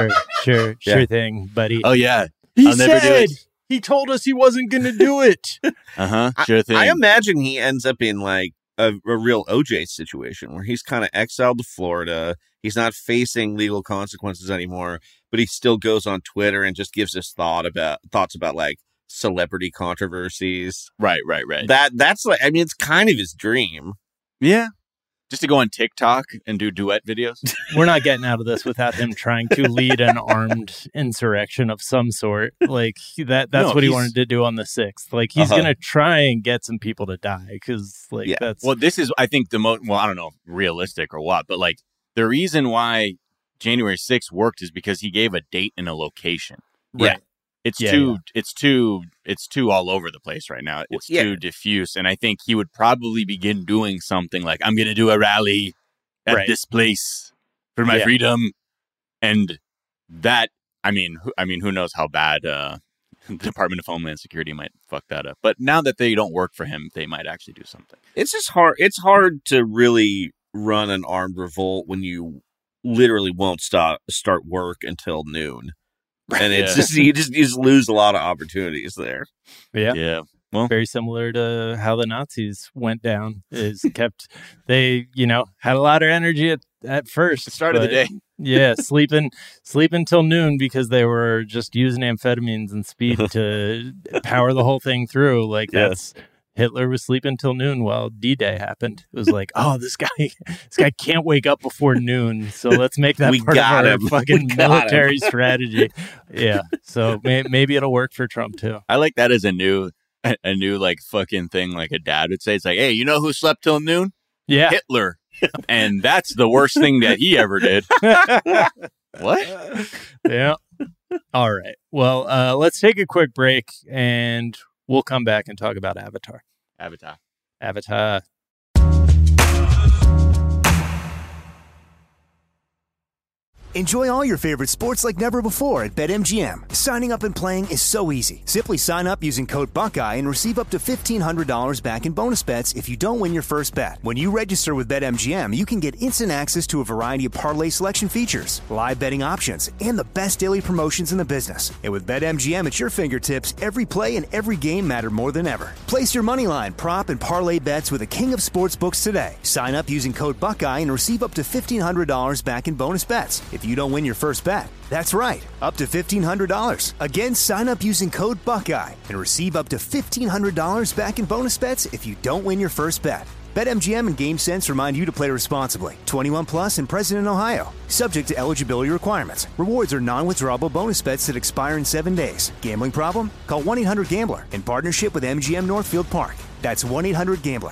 sure thing, buddy. Oh, yeah. He said he told us he wasn't going to do it. Sure thing. I imagine he ends up in like a real OJ situation where he's kind of exiled to Florida. He's not facing legal consequences anymore, but he still goes on Twitter and just gives his thoughts about like celebrity controversies. Right. That's like, I mean, it's kind of his dream. Yeah. Just to go on TikTok and do duet videos. We're not getting out of this without him trying to lead an armed insurrection of some sort. Like that's what he wanted to do on the 6th. Like he's going to try and get some people to die because that's. Well, this is, I think, the most, I don't know, realistic or what, but like the reason why January 6th worked is because he gave a date and a location. Right. Yeah. It's too all over the place right now. It's too diffuse. And I think he would probably begin doing something like, I'm going to do a rally at this place for my freedom. And that, I mean, who knows how bad the Department of Homeland Security might fuck that up. But now that they don't work for him, they might actually do something. It's just hard. It's hard to really run an armed revolt when you literally won't start work until noon. And it's just you just lose a lot of opportunities there. Yeah. Well, very similar to how the Nazis went down. They had a lot of energy at first. The start of the day. Yeah, sleeping till noon because they were just using amphetamines and speed to power the whole thing through. Like that's Hitler was sleeping till noon while D-Day happened. It was like, oh, this guy can't wake up before noon, so let's make that part of our fucking military strategy. Yeah, so maybe it'll work for Trump too. I like that as a new like fucking thing, like a dad would say. It's like, hey, you know who slept till noon? Yeah, Hitler, and that's the worst thing that he ever did. What? Yeah. All right. Well, let's take a quick break and we'll come back and talk about Avatar. Avatar. Enjoy all your favorite sports like never before at BetMGM. Signing up and playing is so easy. Simply sign up using code Buckeye and receive up to $1,500 back in bonus bets if you don't win your first bet. When you register with BetMGM, you can get instant access to a variety of parlay selection features, live betting options, and the best daily promotions in the business. And with BetMGM at your fingertips, every play and every game matter more than ever. Place your moneyline, prop, and parlay bets with the king of sportsbooks today. Sign up using code Buckeye and receive up to $1,500 back in bonus bets if you don't win your first bet. That's right, up to $1,500. Again, sign up using code Buckeye and receive up to $1,500 back in bonus bets if you don't win your first bet. BetMGM and GameSense remind you to play responsibly. 21 plus and present in Ohio. Subject to eligibility requirements. Rewards are non-withdrawable bonus bets that expire in 7 days. Gambling problem? Call 1-800-GAMBLER in partnership with MGM Northfield Park. That's 1-800-GAMBLER.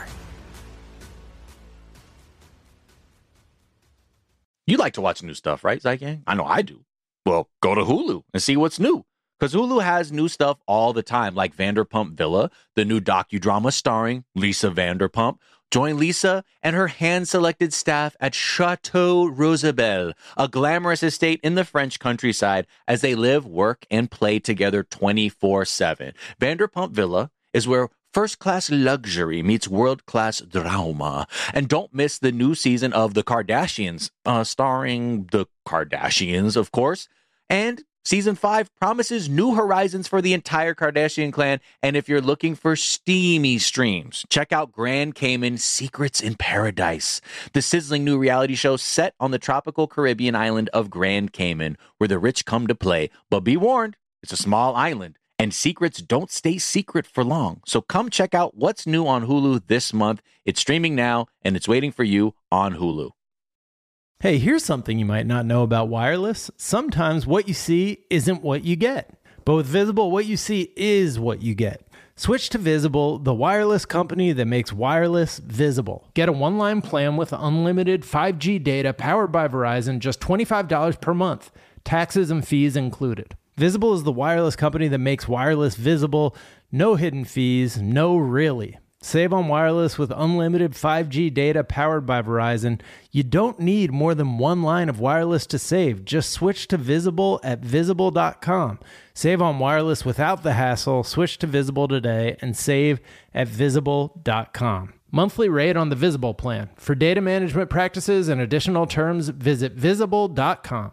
You like to watch new stuff, right, Zygang? I know I do. Well, go to Hulu and see what's new. Because Hulu has new stuff all the time, like Vanderpump Villa, the new docudrama starring Lisa Vanderpump. Join Lisa and her hand-selected staff at Chateau Rosabelle, a glamorous estate in the French countryside, as they live, work, and play together 24/7. Vanderpump Villa is where first-class luxury meets world-class drama. And don't miss the new season of The Kardashians, starring the Kardashians, of course. And Season 5 promises new horizons for the entire Kardashian clan. And if you're looking for steamy streams, check out Grand Cayman Secrets in Paradise, the sizzling new reality show set on the tropical Caribbean island of Grand Cayman, where the rich come to play. But be warned, it's a small island, and secrets don't stay secret for long. So come check out what's new on Hulu this month. It's streaming now, and it's waiting for you on Hulu. Hey, here's something you might not know about wireless. Sometimes what you see isn't what you get. But with Visible, what you see is what you get. Switch to Visible, the wireless company that makes wireless visible. Get a one-line plan with unlimited 5G data powered by Verizon, just $25 per month. Taxes and fees included. Visible is the wireless company that makes wireless visible. No hidden fees, no really. Save on wireless with unlimited 5G data powered by Verizon. You don't need more than one line of wireless to save. Just switch to Visible at Visible.com. Save on wireless without the hassle. Switch to Visible today and save at Visible.com. Monthly rate on the Visible plan. For data management practices and additional terms, visit Visible.com.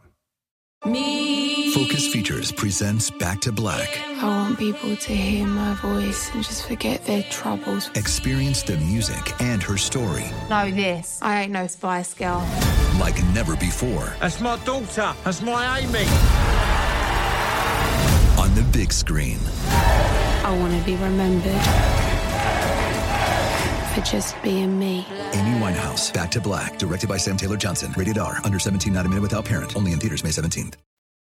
Focus Features presents Back to Black. I want people to hear my voice and just forget their troubles. Experience the music and her story. Know this, I ain't no Spice Girl. Like never before. That's my daughter. That's my Amy. On the big screen. I want to be remembered for just being me. Amy Winehouse, Back to Black, directed by Sam Taylor Johnson. Rated R, under 17, not a minute without parent. Only in theaters May 17th.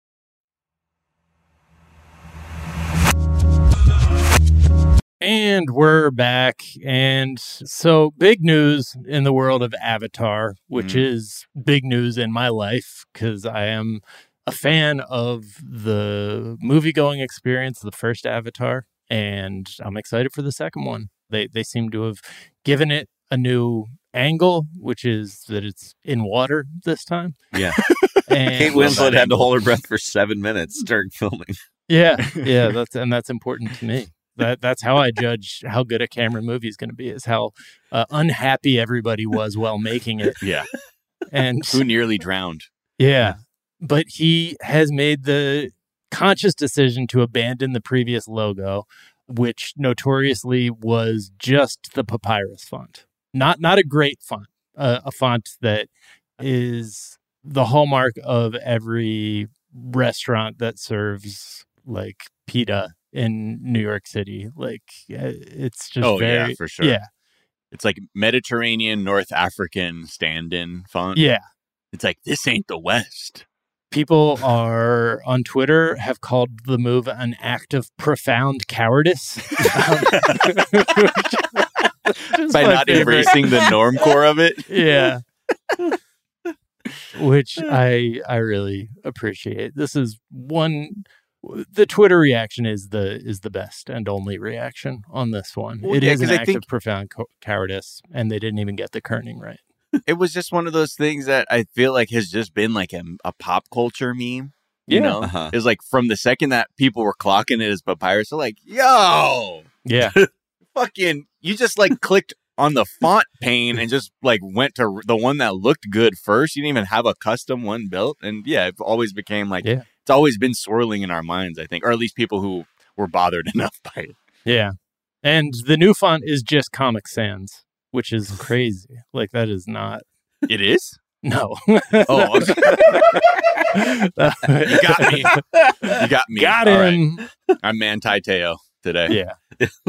And we're back. And so big news in the world of Avatar, which is big news in my life because I am a fan of the movie-going experience, the first Avatar, and I'm excited for the second one. They seem to have given it a new angle, which is that it's in water this time. Yeah. And Kate Winslet had to hold her breath for 7 minutes during filming. Yeah, that's important to me. That's how I judge how good a Cameron movie is going to be, is how unhappy everybody was while making it. Yeah. And who nearly drowned. Yeah. But he has made the conscious decision to abandon the previous logo, which notoriously was just the papyrus font. Not a great font, a font that is the hallmark of every restaurant that serves like pita in New York City. Like it's just yeah, for sure. Yeah. It's like Mediterranean, North African stand-in font. Yeah. It's like, this ain't the West. People are on Twitter have called the move an act of profound cowardice. By not embracing the normcore of it. Yeah. Which I really appreciate. This is one. The Twitter reaction is the best and only reaction on this one. Well, it is an act of profound cowardice, and they didn't even get the kerning right. It was just one of those things that I feel like has just been like a pop culture meme. You know, it's like from the second that people were clocking it as papyrus, they're like, yo, yeah, fucking, you just like clicked on the font pane and just like went to the one that looked good first. You didn't even have a custom one built. And yeah, it always became like, it's always been swirling in our minds, I think, or at least people who were bothered enough by it. Yeah. And the new font is just Comic Sans, which is crazy. Like, that is not. It is? No. Oh, okay. You got me. You got me. Got him. Right. I'm Manti Te'o today. Yeah.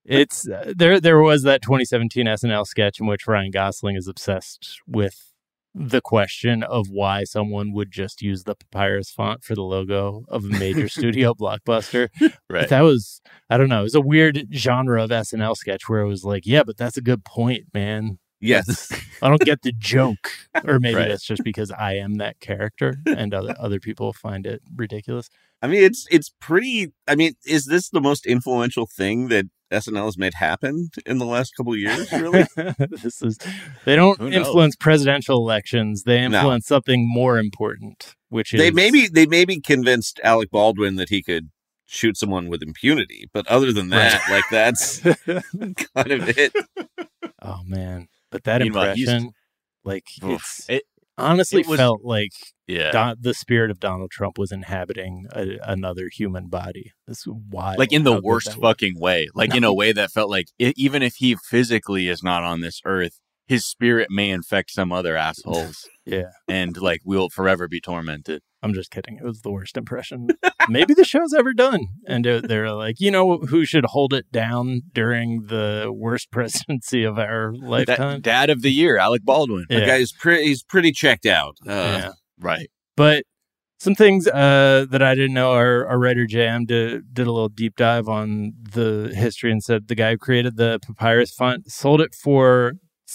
It's there was that 2017 SNL sketch in which Ryan Gosling is obsessed with the question of why someone would just use the papyrus font for the logo of a major studio blockbuster. Right. But that was, I don't know, it was a weird genre of SNL sketch where it was like, yeah, but that's a good point, man. Yes. I don't get the joke. Or maybe Right. that's just because I am that character and other people find it ridiculous. I mean, it's pretty. I mean, is this the most influential thing that SNL has made happen in the last couple of years? Really? They don't Who knows? influence presidential elections. They influence something more important, which is they maybe convinced Alec Baldwin that he could shoot someone with impunity, but other than that, like that's kind of it. Oh man, but that Meanwhile, impression, like it honestly was- felt like Yeah. the spirit of Donald Trump was inhabiting another human body. It's wild. Like in how the good worst that was. fucking way. Like in a way that felt like even if he physically is not on this earth, his spirit may infect some other assholes. Yeah. And like we'll forever be tormented. I'm just kidding. It was the worst impression maybe the show's ever done. And they're like, you know who should hold it down during the worst presidency of our lifetime? Dad of the year, Alec Baldwin. Yeah. The guy's he's pretty checked out. Yeah. Right. But some things that I didn't know, our writer JM did a little deep dive on the history and said the guy who created the papyrus font sold it for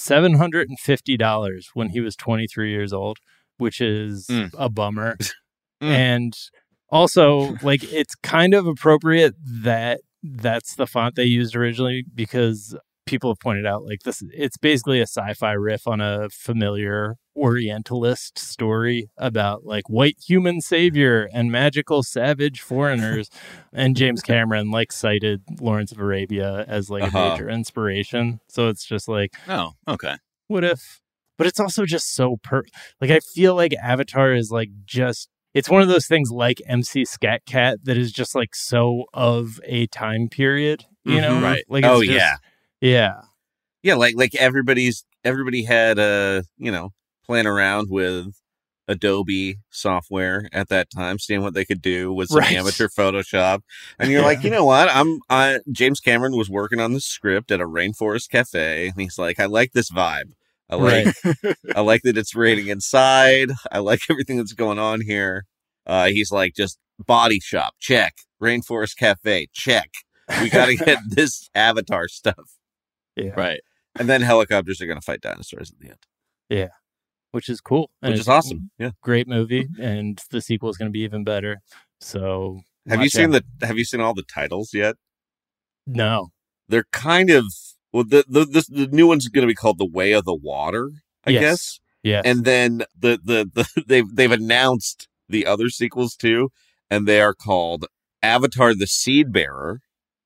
$750 when he was 23 years old, which is a bummer. And also, like, it's kind of appropriate that that's the font they used originally because people have pointed out, like, it's basically a sci-fi riff on a familiar Orientalist story about, like, white human savior and magical savage foreigners. And James Cameron, like, cited Lawrence of Arabia as, like, a major inspiration. So it's just like, oh, okay. What if? But it's also just so like, I feel like Avatar is, like, just, it's one of those things like MC Scat Cat that is just, like, so of a time period, you know? Right. Like, Oh, it's just, yeah. Yeah. Yeah, like everybody had playing around with Adobe software at that time, seeing what they could do with some amateur Photoshop. And you're like, you know what? James Cameron was working on the script at a rainforest cafe, and he's like, I like this vibe. I like that it's raining inside. I like everything that's going on here. He's like, just body shop, check. Rainforest cafe, check. We got to get this Avatar stuff. Yeah. Right. And then helicopters are going to fight dinosaurs at the end. Yeah. Which is cool. And Which is awesome. Yeah. Great movie. And the sequel is going to be even better. So have you seen all the titles yet? No. They're kind of, well, the new one's going to be called The Way of the Water, I guess. Yeah. And then they've announced the other sequels too, and they are called Avatar the Seed Bearer,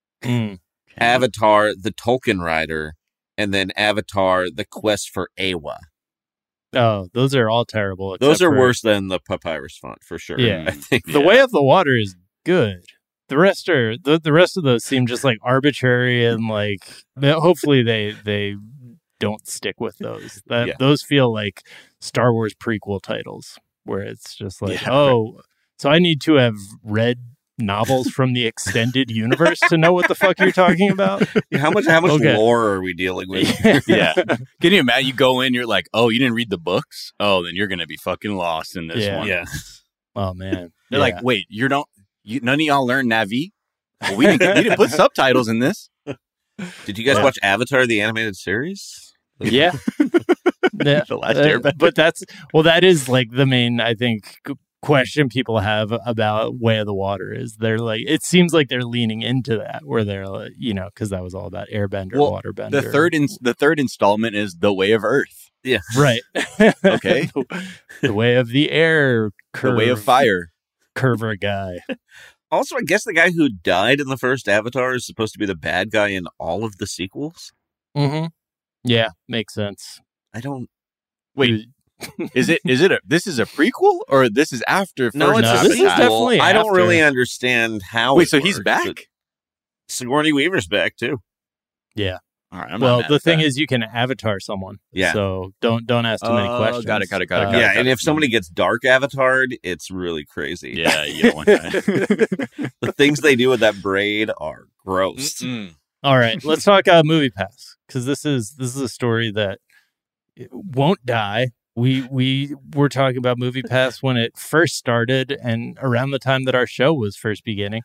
Avatar the Tolkien Rider, and then Avatar the Quest for Awa. Oh, those are all terrible. Those are worse than the papyrus font for sure. Yeah. I think The Way of the Water is good. The rest are the rest of those seem just like arbitrary and like hopefully they don't stick with those. Those feel like Star Wars prequel titles where it's just like, so I need to have read novels from the extended universe to know what the fuck you're talking about. How much lore are we dealing with? Yeah. Can you imagine? You go in, you're like, oh, you didn't read the books? Oh, then you're going to be fucking lost in this one. Yeah. Oh, man. They're like, wait, none of y'all learn Na'vi? Well, we didn't put subtitles in this. Did you guys watch Avatar, the animated series? Yeah. The Last Airbender. But that is like the main, I think, question people have about Way of the Water is they're like, it seems like they're leaning into that where they're like, because that was all about airbender, waterbender. The third installment is The Way of Earth. Yeah. Right. Okay. The Way of the Air. The Way of Fire. Curver guy. Also, I guess the guy who died in the first Avatar is supposed to be the bad guy in all of the sequels. Mm-hmm. Yeah, makes sense. I don't... Wait, this is a prequel or this is after? This is definitely I don't really understand how. Wait, so he's back? Sigourney Weaver's back too. Yeah. All right. Well, the thing is, you can avatar someone. Yeah. So don't ask too many questions. Got it. Yeah, and if somebody gets dark avatared, it's really crazy. Yeah, you don't want that. The things they do with that braid are gross. All right, let's talk Movie Pass, because this is a story that won't die. We were talking about Movie Pass when it first started, and around the time that our show was first beginning.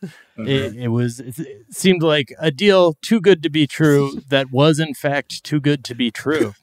It seemed like a deal too good to be true that was in fact too good to be true.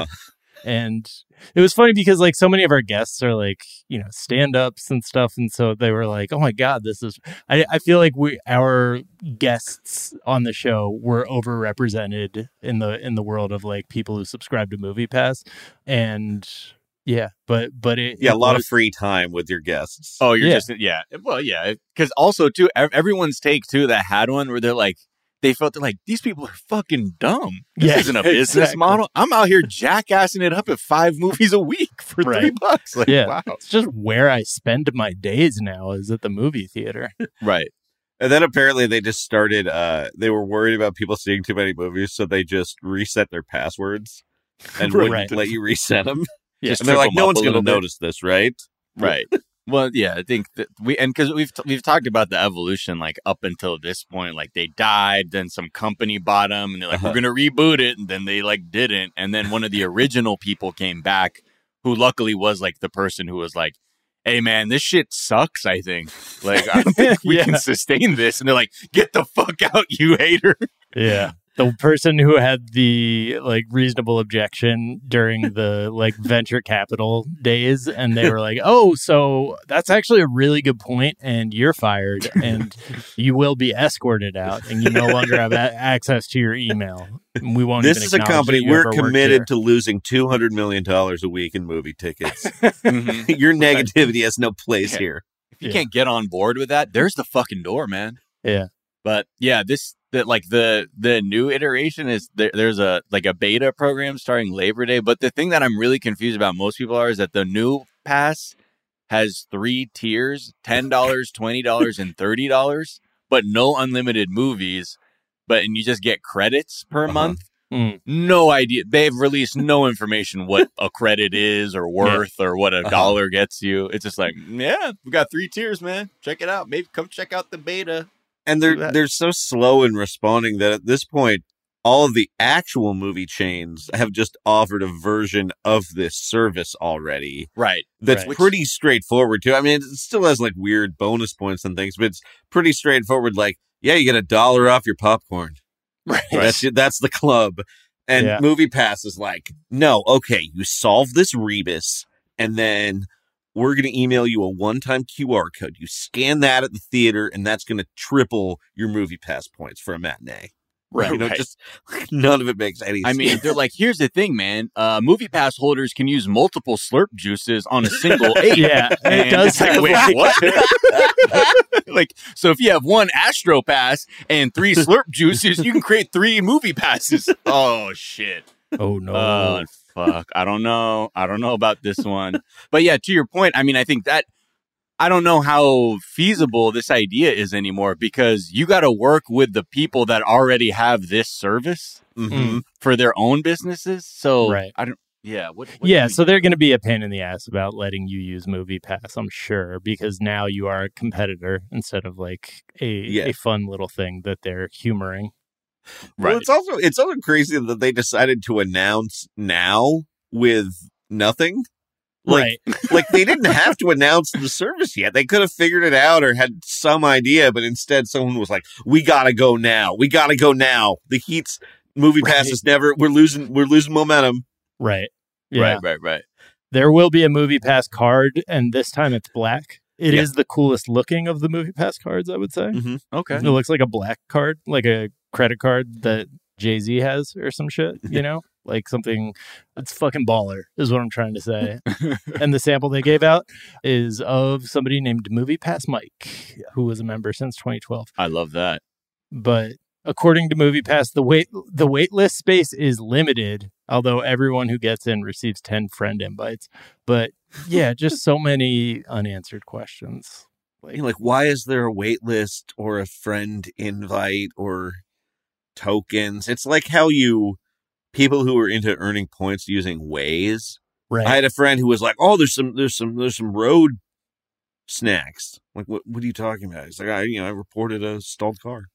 And it was funny because like so many of our guests are like, stand-ups and stuff, and so they were like, oh my god, this is I feel like our guests on the show were overrepresented in the world of like people who subscribe to Movie Pass. And but a lot of free time with your guests. Oh, you're because also too, everyone's take too that had one where they're like, they felt like these people are fucking dumb. This isn't a business model. I'm out here jackassing it up at 5 movies a week for $3. Like, wow. It's just where I spend my days now is at the movie theater. Right. And then apparently they just started, they were worried about people seeing too many movies, so they just reset their passwords and wouldn't let you reset them. Yeah. And they're like, no one's going to notice this, right? Right. Well, yeah, I think that because we've talked about the evolution, like up until this point, like they died, then some company bought them, and they're like, we're going to reboot it, and then they like didn't, and then one of the original people came back, who luckily was like the person who was like, hey man, this shit sucks, I think. Like, I don't think we can sustain this. And they're like, get the fuck out, you hater. Yeah. The person who had the like reasonable objection during the like venture capital days, and they were like, "Oh, so that's actually a really good point, and you're fired, and you will be escorted out, and you no longer have access to your email. We won't." This is a company we're committed to losing $200 million a week in movie tickets. Your negativity has no place here. If you can't get on board with that, there's the fucking door, man. Yeah. But yeah, the new iteration is there's a beta program starting Labor Day. But the thing that I'm really confused about, most people is that the new pass has 3 tiers: $10, $20, and $30, but no unlimited movies. And you just get credits per month. No idea. They've released no information what a credit is or worth or what a dollar gets you. It's just like, yeah, we got 3 tiers, man. Check it out. Maybe come check out the beta. And they're so slow in responding that at this point, all of the actual movie chains have just offered a version of this service already. Right. That's pretty straightforward too. I mean, it still has like weird bonus points and things, but it's pretty straightforward. Like, yeah, you get $1 off your popcorn. Right. That's the club. And Movie Pass is like, no, okay, you solve this rebus, and then we're going to email you a one-time QR code. You scan that at the theater, and that's going to triple your Movie Pass points for a matinee. Right. Just none of it makes any sense. I mean, they're like, here's the thing, man. Movie Pass holders can use multiple Slurp juices on a single 8. Yeah, it does. Like, wait, what? Like, so if you have 1 Astro Pass and 3 Slurp juices, you can create 3 Movie Passes. Oh, shit. Oh, no. Fuck. I don't know about this one. But yeah, to your point, I mean, I think that I don't know how feasible this idea is anymore, because you got to work with the people that already have this service for their own businesses. So I don't. Yeah. So they're going to be a pain in the ass about letting you use Movie Pass, I'm sure, because now you are a competitor instead of like a fun little thing that they're humoring. Right. Well, it's also crazy that they decided to announce now with nothing. Like they didn't have to announce the service yet. They could have figured it out or had some idea, but instead someone was like, "We gotta go now. We gotta go now. The Heat's Movie Pass is never. We're losing momentum." Right. Yeah. Right. There will be a Movie Pass card, and this time it's black. It is the coolest looking of the Movie Pass cards, I would say. Okay. It looks like a black card, like a credit card that Jay-Z has or some shit, like something that's fucking baller is what I'm trying to say. And the sample they gave out is of somebody named Movie Pass Mike, who was a member since 2012. I love that. But according to Movie Pass, the wait list space is limited, although everyone who gets in receives 10 friend invites. But yeah, just so many unanswered questions. Like, why is there a wait list or a friend invite or tokens? It's like how people who are into earning points using Waze. Right. I had a friend who was like, "Oh, there's some road snacks." Like, what are you talking about? He's like, I reported a stalled car.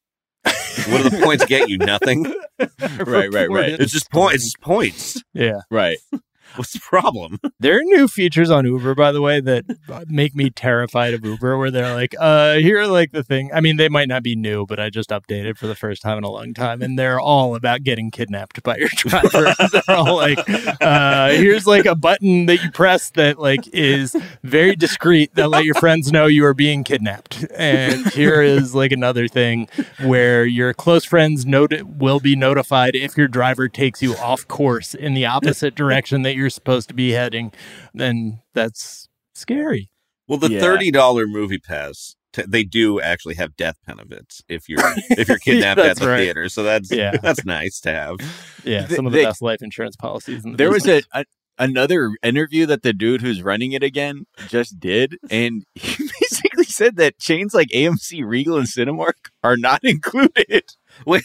What do the points get you? Nothing. Right. It's just points. It's points. Yeah. Right. What's the problem? There are new features on Uber, by the way, that make me terrified of Uber, where they're like, here are like the thing. I mean, they might not be new, but I just updated for the first time in a long time. And they're all about getting kidnapped by your driver. They're all like, here's like a button that you press that like is very discreet that let your friends know you are being kidnapped. And here is like another thing where your close friends will be notified if your driver takes you off course in the opposite direction that you're supposed to be heading. Then that's scary. Well, the $30 movie pass, they do actually have death benefits if you're kidnapped at the theater. So that's nice to have. Yeah, some of the best life insurance policies. There was another interview that the dude who's running it again just did, and he basically said that chains like AMC, Regal, and Cinemark are not included. Wait.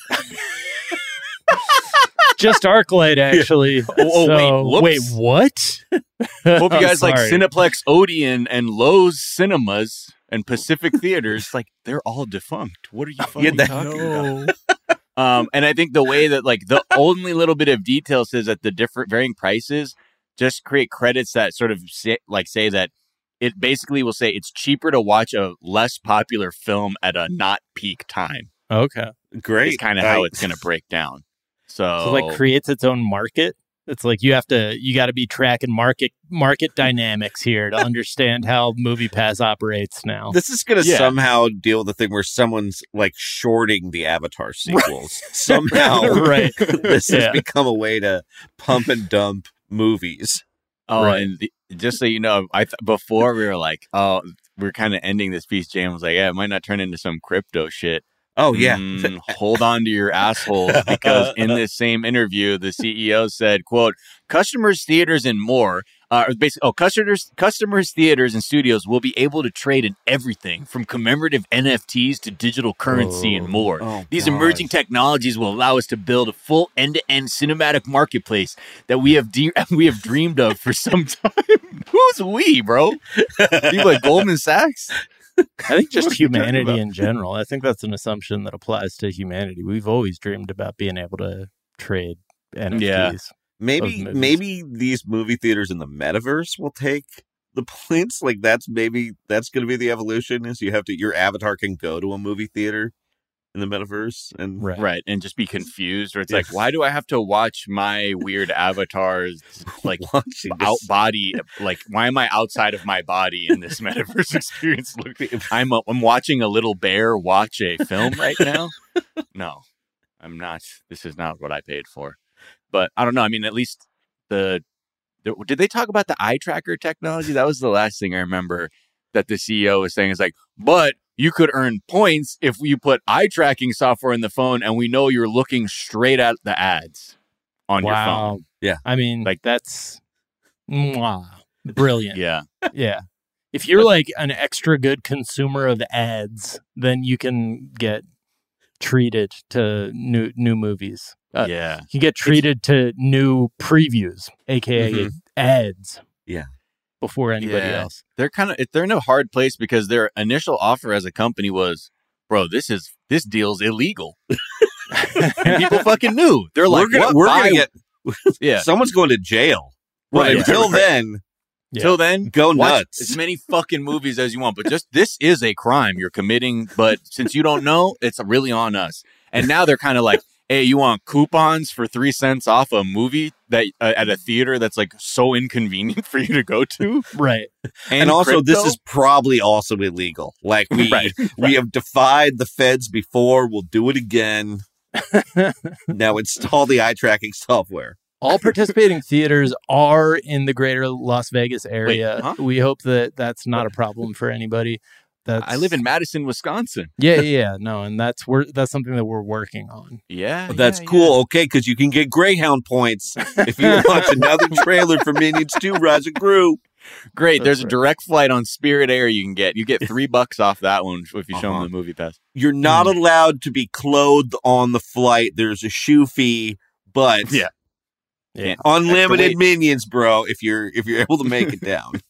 Just ArcLight, actually. Wait, what? Hope you guys like Cineplex, Odeon, and Lowe's Cinemas and Pacific Theaters. Like, they're all defunct. What are you fucking talking about? And I think the way that, like, the only little bit of detail says that the different varying prices just create credits that sort of say that it basically will say it's cheaper to watch a less popular film at a not peak time. Okay. Great. It's kind of how it's going to break down. So like creates its own market. It's like you got to be tracking market dynamics here to understand how MoviePass operates now. This is going to somehow deal with the thing where someone's like shorting the Avatar sequels. Somehow, right? This has become a way to pump and dump movies. Oh, right. And just so you know, before we were like, oh, we're kind of ending this piece. James was like, yeah, it might not turn into some crypto shit. Oh, yeah. Hold on to your assholes, because in this same interview, the CEO said, quote, customers, theaters, and more, customers, theaters, and studios will be able to trade in everything from commemorative NFTs to digital currency and more. These emerging technologies will allow us to build a full end-to-end cinematic marketplace that we have dreamed of for some time. Who's we, bro? People like Goldman Sachs? I think just humanity in general. I think that's an assumption that applies to humanity. We've always dreamed about being able to trade NFTs. Yeah. Maybe these movie theaters in the metaverse will take the points. Like that's going to be the evolution. Is your avatar can go to a movie theater in the metaverse and right and just be confused, or it's like, why do I have to watch my weird avatars like out body? Like, why am I outside of my body in this metaverse experience? Look, I'm watching a little bear watch a film right now. No, I'm not. This is not what I paid for. But I don't know. I mean, at least did they talk about the eye tracker technology? That was the last thing I remember that the CEO was saying. Is like, but you could earn points if you put eye tracking software in the phone and we know you're looking straight at the ads on your phone. Yeah. I mean, like that's brilliant. Yeah. Yeah. If you're like an extra good consumer of ads, then you can get treated to new movies. You get treated to new previews, aka ads. Yeah. Before anybody else. They're in a hard place because their initial offer as a company was, bro, this deal's illegal. And people fucking knew. They're like, we're gonna get someone's going to jail. Right. Until then, go nuts. As many fucking movies as you want, but just this is a crime you're committing. But since you don't know, it's really on us. And now they're kind of like, hey, you want coupons for 3 cents off a movie that at a theater that's like so inconvenient for you to go to? Right. And also, this is probably also illegal. Like we have defied the feds before. We'll do it again. Now install the eye tracking software. All participating theaters are in the greater Las Vegas area. Wait, we hope that that's not a problem for anybody. I live in Madison, Wisconsin. Yeah. No, and that's something that we're working on. Yeah. Well, that's cool. Okay, because you can get Greyhound points if you watch another trailer for Minions 2 Rise of Gru. Great. There's a direct flight on Spirit Air you can get. You get $3 off that one if you show them the movie pass. You're not allowed to be clothed on the flight. There's a shoe fee, but unlimited Minions, bro, if you're able to make it down.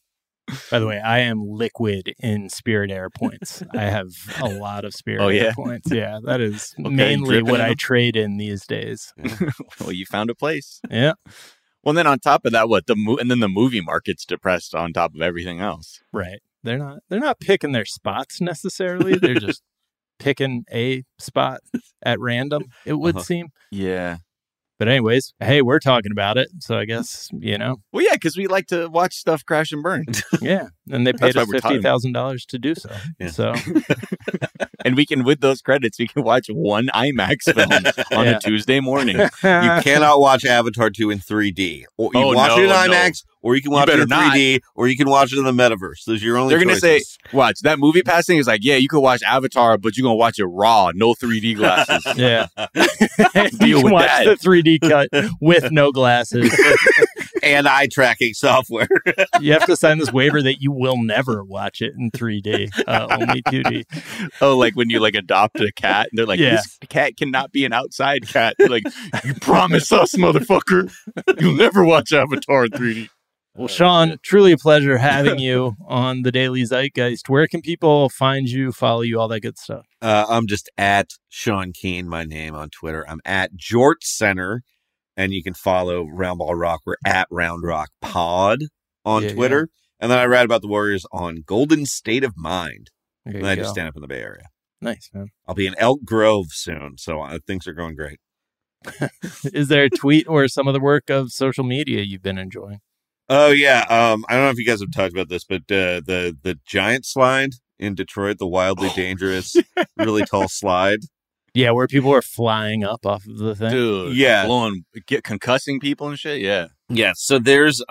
By the way, I am liquid in Spirit Air points. I have a lot of Spirit Air points. Yeah, that is mainly what I trade in these days. Well, you found a place. Yeah. Well, then on top of that, and then the movie market's depressed on top of everything else. Right. They're not picking their spots necessarily. They're just picking a spot at random, it would seem. Yeah. But anyways, hey, we're talking about it. So I guess, you know. Well, yeah, because we like to watch stuff crash and burn. Yeah. And they paid us $50,000 to do so. Yeah. So. And we can, with those credits, we can watch one IMAX film on a Tuesday morning. You cannot watch Avatar 2 in 3D. Or you watch it in IMAX, or you can watch it in 3D, or you can watch it in the metaverse. Those are your only choices. They're going to say, watch, that movie passing is like, yeah, you can watch Avatar, but you're going to watch it raw, no 3D glasses. Yeah. You can watch the 3D cut with no glasses. And eye tracking software. You have to sign this waiver that you will never watch it in 3D, only 2D. Oh, like when you like adopt a cat, and they're like, this cat cannot be an outside cat. They're like, you promise us, motherfucker, you'll never watch Avatar in 3D. Well, Sean, truly a pleasure having you on the Daily Zeitgeist. Where can people find you, follow you, all that good stuff? I'm just at Sean Keen, my name on Twitter. I'm at Jort Center. And you can follow Roundball Rock. We're at Round Rock Pod on Twitter. Yeah. And then I write about the Warriors on Golden State of Mind. And I just stand up in the Bay Area. Nice, man. I'll be in Elk Grove soon, so things are going great. Is there a tweet or some of the work of social media you've been enjoying? Oh, yeah. I don't know if you guys have talked about this, but the giant slide in Detroit, the wildly dangerous, really tall slide. Yeah, where people are flying up off of the thing. Dude, concussing people and shit, yeah. Yeah, so there's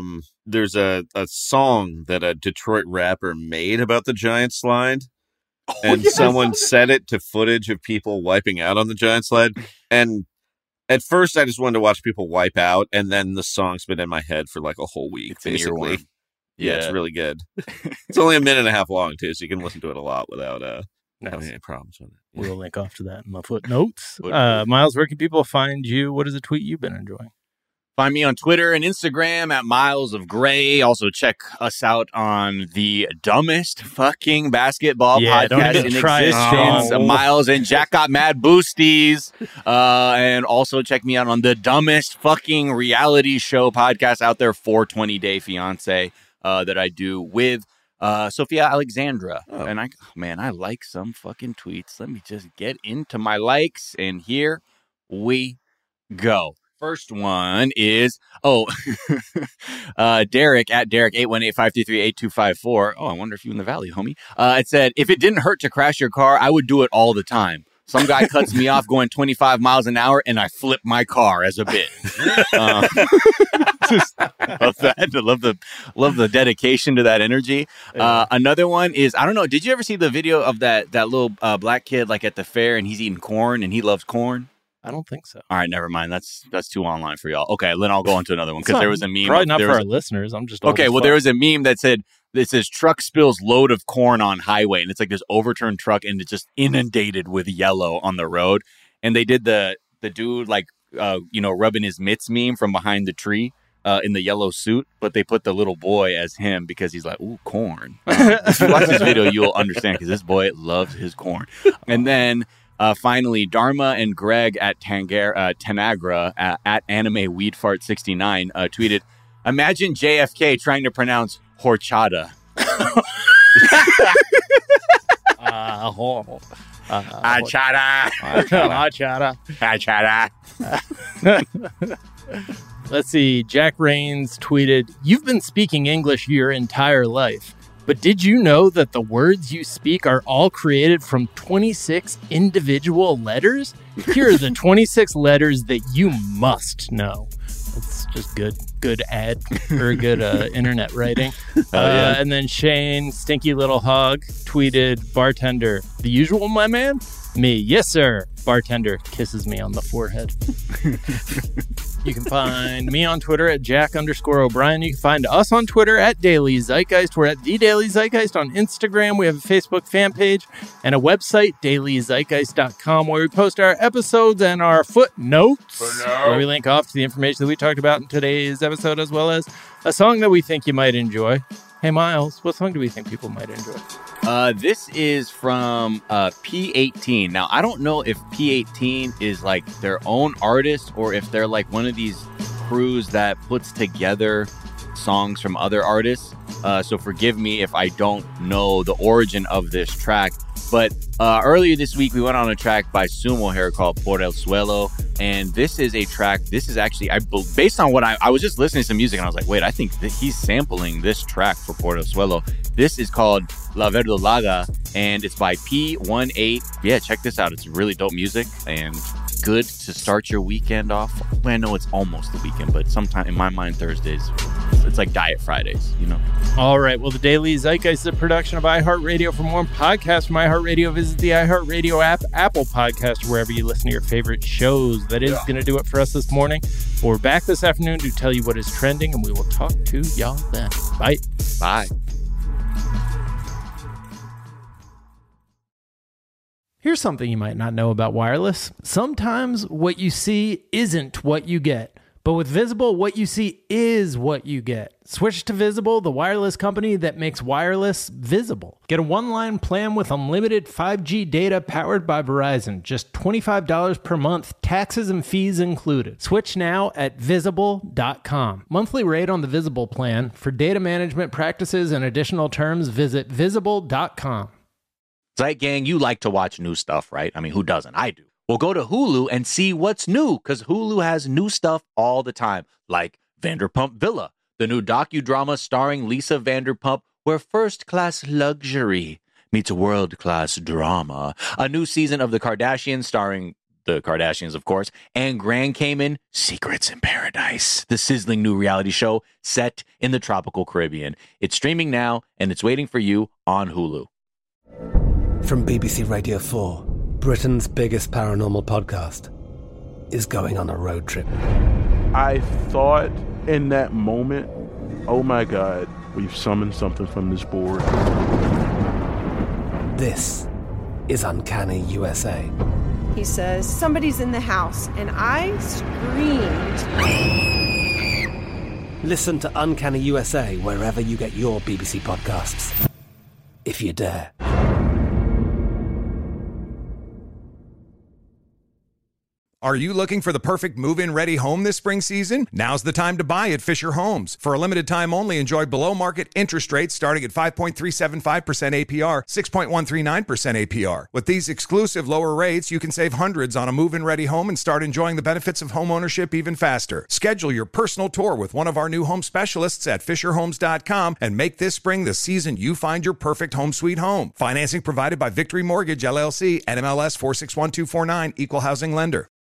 a song that a Detroit rapper made about the giant slide, and someone set it to footage of people wiping out on the giant slide. And at first, I just wanted to watch people wipe out, and then the song's been in my head for like a whole week, basically. Yeah, it's really good. It's only a minute and a half long, too, so you can listen to it a lot without having any problems with it. Yeah. We'll link off to that in the footnotes. Miles, where can people find you? What is a tweet you've been enjoying? Find me on Twitter and Instagram at Miles of Gray. Also check us out on the dumbest fucking basketball podcast in existence. Miles and Jack Got Mad Boosties. And also check me out on the dumbest fucking reality show podcast out there, 420 Day Fiance, that I do with Sophia Alexandra. And I like some fucking tweets. Let me just get into my likes, and here we go. First one is Derek at Derek 818-533-8254. Oh, I wonder if you in the valley, homie. It said, if it didn't hurt to crash your car, I would do it all the time. Some guy cuts me off going 25 miles an hour, and I flip my car as a bit. Love that. Love the dedication to that energy. Another one is, I don't know, did you ever see the video of that little black kid like at the fair, and he's eating corn, and he loves corn? I don't think so. All right, never mind. That's too online for y'all. Okay, then I'll go on to another one because there was a meme. Probably not for our listeners. I'm just okay. Well, there was a meme that says truck spills load of corn on highway, and it's like this overturned truck, and it's just inundated with yellow on the road. And they did the dude like rubbing his mitts meme from behind the tree in the yellow suit, but they put the little boy as him because he's like, ooh, corn. If you watch this video, you'll understand because this boy loves his corn. And then. Finally, Dharma and Greg at Tanagra at Anime Weedfart 69 tweeted, imagine JFK trying to pronounce horchata. Let's see. Jack Rains tweeted, you've been speaking English your entire life. But did you know that the words you speak are all created from 26 individual letters? Here are the 26 letters that you must know. That's just good ad or good internet writing. And then Shane, Stinky Little Hog, tweeted, bartender, the usual, my man? Me, yes, sir. Bartender kisses me on the forehead. You can find me on Twitter at Jack_O'Brien. You can find us on Twitter at Daily Zeitgeist. We're at The Daily Zeitgeist on Instagram. We have a Facebook fan page and a website, dailyzeitgeist.com, where we post our episodes and our footnotes, where we link off to the information that we talked about in today's episode, as well as a song that we think you might enjoy. Hey, Miles, what song do we think people might enjoy? This is from P18. Now, I don't know if P18 is like their own artist or if they're like one of these crews that puts together songs from other artists. So forgive me if I don't know the origin of this track. But earlier this week, we went on a track by Sumo Hair called Por el Suelo. And this is a track, this is actually, based on what I was just listening to some music and I was like, wait, I think that he's sampling this track for Por el Suelo. This is called La Verdolaga and it's by P18. Yeah, check this out. It's really dope music and good to start your weekend off. Well, I know it's almost the weekend, but sometime in my mind, Thursdays, it's like Diet Fridays, you know? All right. Well, the Daily Zeitgeist is a production of iHeartRadio. For more podcasts from iHeartRadio, visit the iHeartRadio app, Apple Podcast, wherever you listen to your favorite shows. That is going to do it for us this morning. We're back this afternoon to tell you what is trending, and we will talk to y'all then. Bye. Bye. Here's something you might not know about wireless. Sometimes what you see isn't what you get. But with Visible, what you see is what you get. Switch to Visible, the wireless company that makes wireless visible. Get a one-line plan with unlimited 5G data powered by Verizon. Just $25 per month, taxes and fees included. Switch now at Visible.com. Monthly rate on the Visible plan. For data management practices and additional terms, visit Visible.com. Zeit Gang, you like to watch new stuff, right? I mean, who doesn't? I do. Well, go to Hulu and see what's new, because Hulu has new stuff all the time, like Vanderpump Villa, the new docudrama starring Lisa Vanderpump, where first-class luxury meets world-class drama. A new season of The Kardashians starring the Kardashians, of course, and Grand Cayman, Secrets in Paradise, the sizzling new reality show set in the tropical Caribbean. It's streaming now, and it's waiting for you on Hulu. From BBC Radio 4, Britain's biggest paranormal podcast is going on a road trip. I thought in that moment, oh my God, we've summoned something from this board. This is Uncanny USA. He says, somebody's in the house, and I screamed. Listen to Uncanny USA wherever you get your BBC podcasts, if you dare. Are you looking for the perfect move-in ready home this spring season? Now's the time to buy at Fisher Homes. For a limited time only, enjoy below-market interest rates starting at 5.375% APR, 6.139% APR. With these exclusive lower rates, you can save hundreds on a move-in ready home and start enjoying the benefits of home ownership even faster. Schedule your personal tour with one of our new home specialists at FisherHomes.com and make this spring the season you find your perfect home sweet home. Financing provided by Victory Mortgage, LLC, NMLS 461249, Equal Housing Lender.